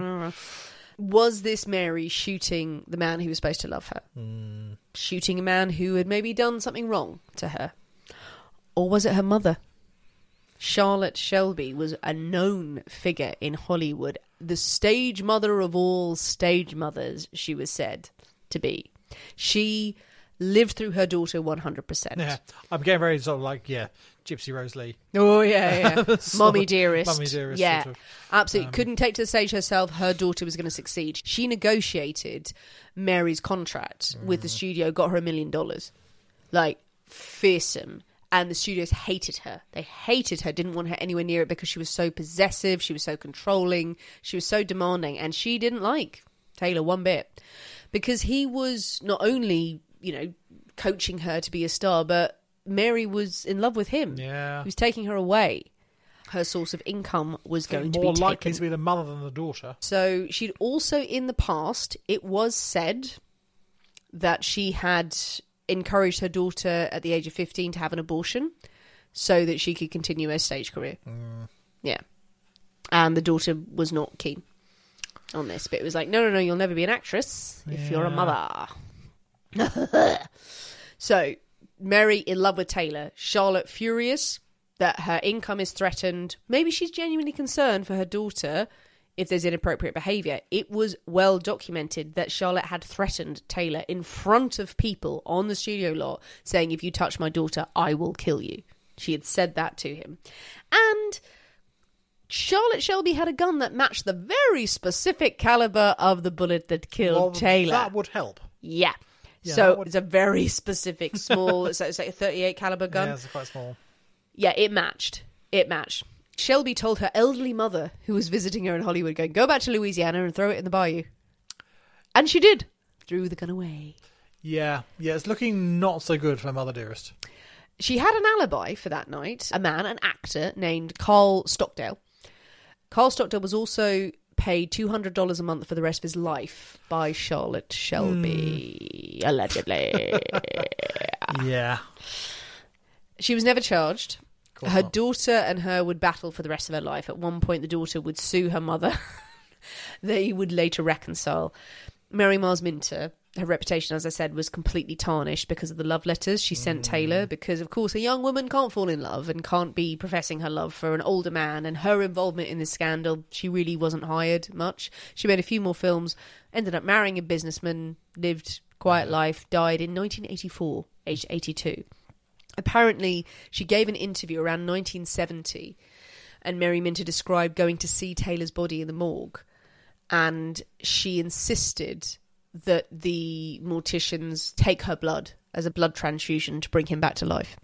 D: Was this Mary shooting the man who was supposed to love her? Shooting a man who had maybe done something wrong to her? Or was it her mother? Charlotte Shelby was a known figure in Hollywood. The stage mother of all stage mothers, she was said to be. She lived through her daughter 100%.
E: Yeah, I'm getting very sort of like, Gypsy Rose Lee.
D: Oh, yeah. Mommy dearest.
E: Mummy dearest.
D: Yeah,
E: sort of.
D: absolutely. Couldn't take to the stage herself. Her daughter was going to succeed. She negotiated Mary's contract with the studio, got her $1 million. Like, fearsome. And the studios hated her. They hated her, didn't want her anywhere near it because she was so possessive, she was so controlling, she was so demanding. And she didn't like Taylor one bit. Because he was not only, coaching her to be a star, but Mary was in love with him.
E: Yeah.
D: He was taking her away. Her source of income was going to be
E: more
D: taken.
E: likely to be the mother than the daughter.
D: So she'd also, in the past, it was said that she had encouraged her daughter at the age of 15 to have an abortion so that she could continue her stage career. Yeah. And the daughter was not keen on this, but it was like, no, you'll never be an actress if you're a mother. So, Mary in love with Taylor, Charlotte furious that her income is threatened. Maybe she's genuinely concerned for her daughter if there's inappropriate behaviour. It was well documented that Charlotte had threatened Taylor in front of people on the studio lot, saying, if you touch my daughter, I will kill you. She had said that to him. And Charlotte Shelby had a gun that matched the very specific caliber of the bullet that killed Taylor.
E: That would help.
D: Yeah.
E: Yeah,
D: So it's a very specific small, so it's like a 38 caliber gun.
E: Yeah, it's quite small.
D: Yeah, it matched. Shelby told her elderly mother, who was visiting her in Hollywood, going, go back to Louisiana and throw it in the bayou. And she did. Threw the gun away.
E: Yeah, it's looking not so good for Mother Dearest.
D: She had an alibi for that night. A man, an actor named Carl Stockdale. Carl Stockdale was also paid $200 a month for the rest of his life by Charlotte Shelby, allegedly.
E: Yeah.
D: She was never charged. Her
E: not.
D: daughter and her would battle for the rest of her life. At one point, the daughter would sue her mother. They would later reconcile. Mary Mars Minter, her reputation, as I said, was completely tarnished because of the love letters she sent Taylor, because, of course, a young woman can't fall in love and can't be professing her love for an older man, and her involvement in this scandal, she really wasn't hired much. She made a few more films, ended up marrying a businessman, lived quiet life, died in 1984, aged 82. Apparently, she gave an interview around 1970, and Mary Minter described going to see Taylor's body in the morgue, and she insisted that the morticians take her blood as a blood transfusion to bring him back to life.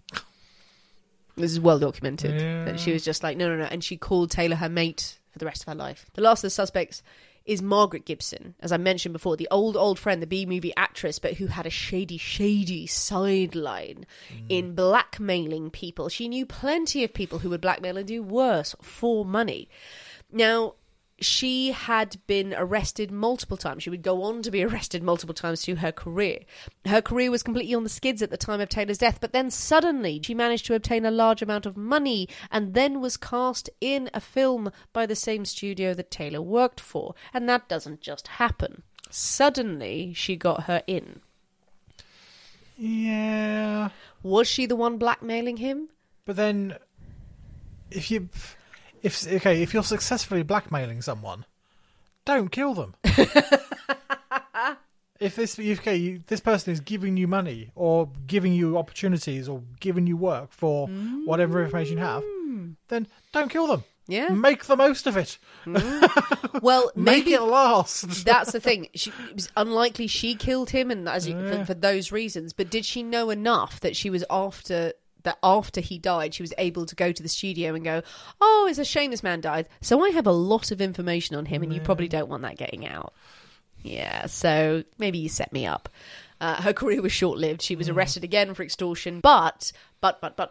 D: This is well documented.
E: Yeah.
D: That she was just like, no. And she called Taylor her mate for the rest of her life. The last of the suspects is Margaret Gibson. As I mentioned before, the old friend, the B-movie actress, but who had a shady sideline in blackmailing people. She knew plenty of people who would blackmail and do worse for money. Now, she had been arrested multiple times. She would go on to be arrested multiple times through her career. Her career was completely on the skids at the time of Taylor's death, but then suddenly she managed to obtain a large amount of money and then was cast in a film by the same studio that Taylor worked for. And that doesn't just happen. Suddenly, she got her in.
E: Yeah.
D: Was she the one blackmailing him?
E: But then, if you're successfully blackmailing someone, don't kill them. If this person is giving you money or giving you opportunities or giving you work for whatever information you have, then don't kill them.
D: Yeah.
E: Make the most of it.
D: Well,
E: make
D: maybe
E: it last.
D: That's the thing. It was unlikely she killed him, and for those reasons. But did she know enough that she was after he died, she was able to go to the studio and go, "Oh, it's a shame this man died. So I have a lot of information on him, and you probably don't want that getting out." Yeah. So maybe you set me up. Her career was short-lived. She was arrested again for extortion, but in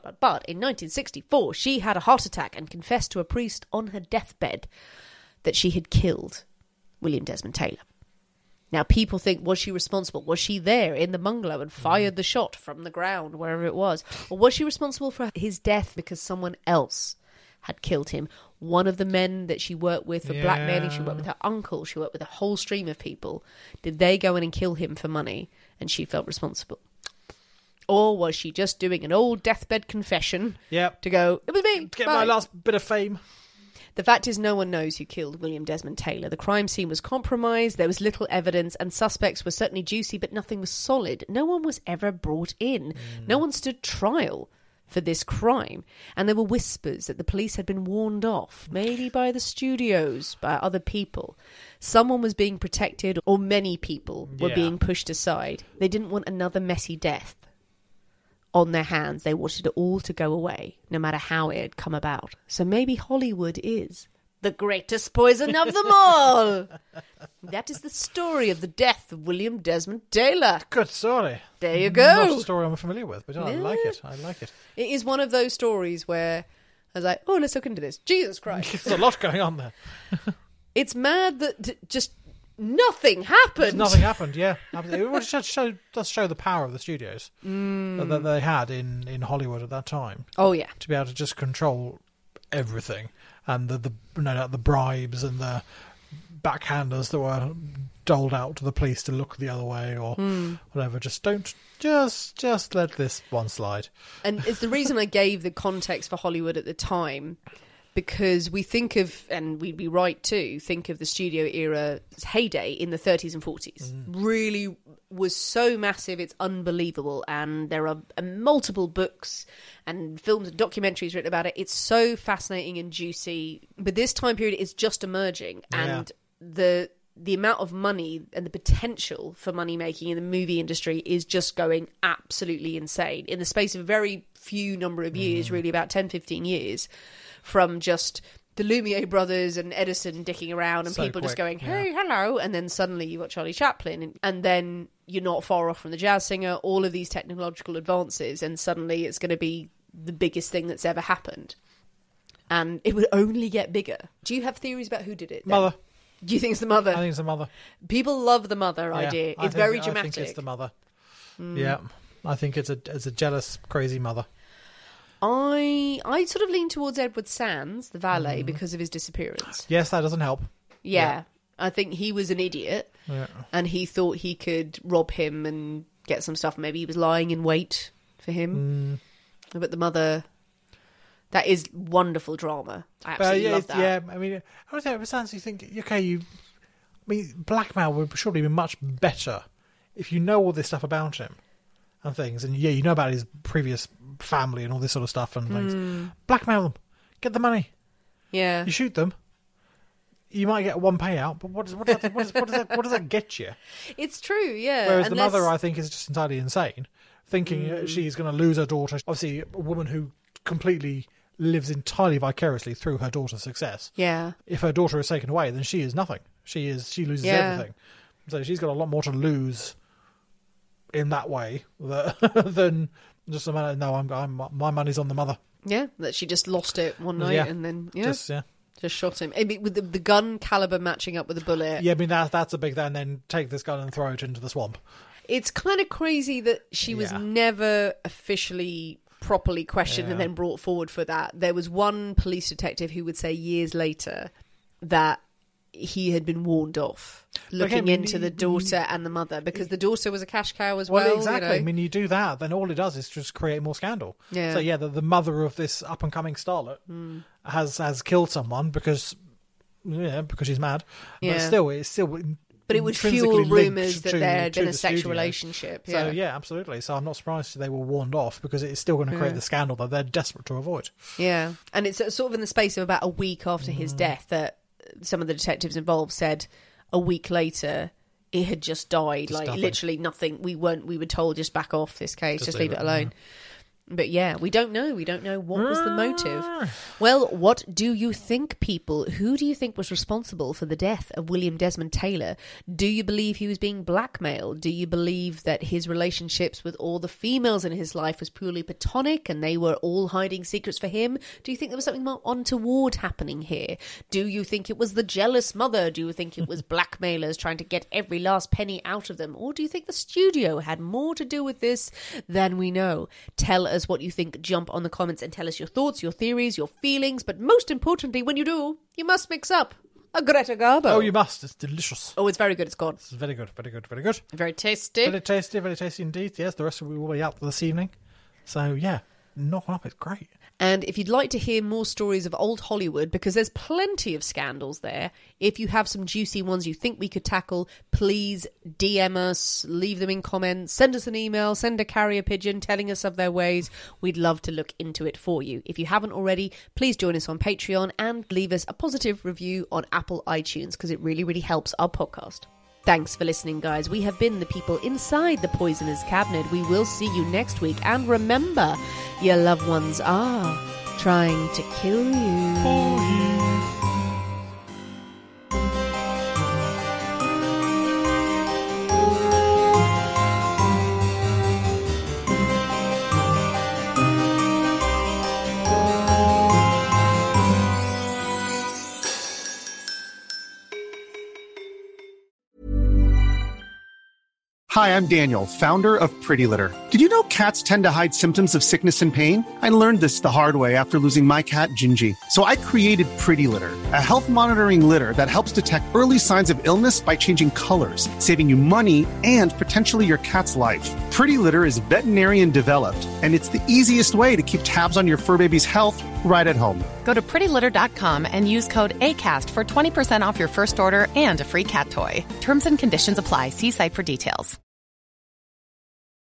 D: 1964, she had a heart attack and confessed to a priest on her deathbed that she had killed William Desmond Taylor. Now, people think, was she responsible? Was she there in the bungalow and fired the shot from the ground, wherever it was? Or was she responsible for his death because someone else had killed him? One of the men that she worked with for blackmailing, she worked with her uncle, she worked with a whole stream of people. Did they go in and kill him for money and she felt responsible? Or was she just doing an old deathbed confession to go, "It was me,
E: to get my last bit of fame"?
D: The fact is, no one knows who killed William Desmond Taylor. The crime scene was compromised, there was little evidence, and suspects were certainly juicy, but nothing was solid. No one was ever brought in. No one stood trial for this crime. And there were whispers that the police had been warned off, maybe by the studios, by other people. Someone was being protected, or many people were being pushed aside. They didn't want another messy death on their hands. They wanted it all to go away, no matter how it had come about. So maybe Hollywood is the greatest poison of them all. That is the story of the death of William Desmond Taylor.
E: Good story.
D: There you go.
E: Not a story I'm familiar with, but I like it. I like it.
D: It is one of those stories where I was like, oh, let's look into this. Jesus Christ.
E: There's a lot going on there.
D: It's mad that just nothing happened.
E: Nothing happened, yeah. It does show the power of the studios that they had in Hollywood at that time.
D: Oh, yeah.
E: To be able to just control everything. And the bribes and the backhanders that were doled out to the police to look the other way or whatever. Just let this one slide. And
D: it's the reason I gave the context for Hollywood at the time, because we think of, and we'd be right too, think of the studio era's heyday in the 30s and 40s. Really was so massive, it's unbelievable. And there are multiple books and films and documentaries written about it. It's so fascinating and juicy. But this time period is just emerging. And the amount of money and the potential for money making in the movie industry is just going absolutely insane. In the space of a very few number of years, really about 10, 15 years, from just the Lumiere brothers and Edison dicking around and people just going, hey, hello. And then suddenly you've got Charlie Chaplin. And then you're not far off from the Jazz Singer, all of these technological advances. And suddenly it's going to be the biggest thing that's ever happened. And it would only get bigger. Do you have theories about who did it then?
E: Mother.
D: Do you think it's the mother?
E: I think it's the mother.
D: People love the mother idea. It's very dramatic.
E: I think it's the mother. Yeah. I think it's a jealous, crazy mother.
D: I sort of lean towards Edward Sands, the valet, because of his disappearance.
E: Yes, that doesn't help.
D: Yeah. I think he was an idiot, and he thought he could rob him and get some stuff. Maybe he was lying in wait for him. But the mother, that is wonderful drama. I absolutely love that.
E: Yeah, I mean, I don't think Edward Sands, you think, blackmail would surely be much better if you know all this stuff about him and things, and you know about his previous family and all this sort of stuff and things. Blackmail them, get the money.
D: Yeah,
E: you shoot them. You might get one payout, but what does that get you?
D: It's true, yeah.
E: Whereas the mother, I think, is just entirely insane, thinking she's going to lose her daughter. Obviously, a woman who completely lives entirely vicariously through her daughter's success. Yeah. If her daughter is taken away, then she is nothing. She loses everything. So she's got a lot more to lose in that way than just a matter. No, my money's on the mother.
D: Yeah, that she just lost it one night and then Just shot him. I mean, with the gun caliber matching up with the bullet.
E: Yeah, I mean, that's a big thing. And then take this gun and throw it into the swamp.
D: It's kind of crazy that she was never officially properly questioned and then brought forward for that. There was one police detective who would say years later that he had been warned off looking into the daughter and the mother, because the daughter was a cash cow as well.
E: Exactly.
D: You know?
E: I mean, you do that, then all it does is just create more scandal.
D: Yeah.
E: So yeah, the mother of this up and coming starlet has killed someone because she's mad. But still, it's still.
D: But it would fuel rumours that there had been a sexual relationship. Yeah.
E: So yeah, absolutely. So I'm not surprised they were warned off, because it's still going to create the scandal that they're desperate to avoid.
D: Yeah, and it's sort of in the space of about a week after his death that some of the detectives involved said a week later it had just died. Just nothing. Literally nothing. We were told just back off this case, just leave it alone. Yeah. But yeah, we don't know. We don't know what was the motive. Well, what do you think, people? Who do you think was responsible for the death of William Desmond Taylor? Do you believe he was being blackmailed? Do you believe that his relationships with all the females in his life was purely platonic and they were all hiding secrets for him? Do you think there was something more untoward happening here? Do you think it was the jealous mother? Do you think it was blackmailers trying to get every last penny out of them? Or do you think the studio had more to do with this than we know? Tell us what you think. Jump on the comments and tell us your thoughts, your theories, your feelings, but most importantly, when you do, you must mix up a Greta Garbo.
E: Oh, you must. It's delicious.
D: Oh, it's very good. It's gone.
E: It's very good, very good, very good.
D: Very tasty.
E: Very tasty indeed. Yes, the rest will be out this evening. So yeah, knock up. It's great.
D: And if you'd like to hear more stories of old Hollywood, because there's plenty of scandals there, if you have some juicy ones you think we could tackle, please DM us, leave them in comments, send us an email, send a carrier pigeon telling us of their ways. We'd love to look into it for you. If you haven't already, please join us on Patreon and leave us a positive review on Apple iTunes, because it really, really helps our podcast. Thanks for listening, guys. We have been the people inside the Poisoner's Cabinet. We will see you next week. And remember, your loved ones are trying to kill you.
I: Hi, I'm Daniel, founder of Pretty Litter. Did you know cats tend to hide symptoms of sickness and pain? I learned this the hard way after losing my cat, Gingy. So I created Pretty Litter, a health monitoring litter that helps detect early signs of illness by changing colors, saving you money and potentially your cat's life. Pretty Litter is veterinarian developed, and it's the easiest way to keep tabs on your fur baby's health right at home.
J: Go to prettylitter.com and use code ACAST for 20% off your first order and a free cat toy. Terms and conditions apply. See site for details.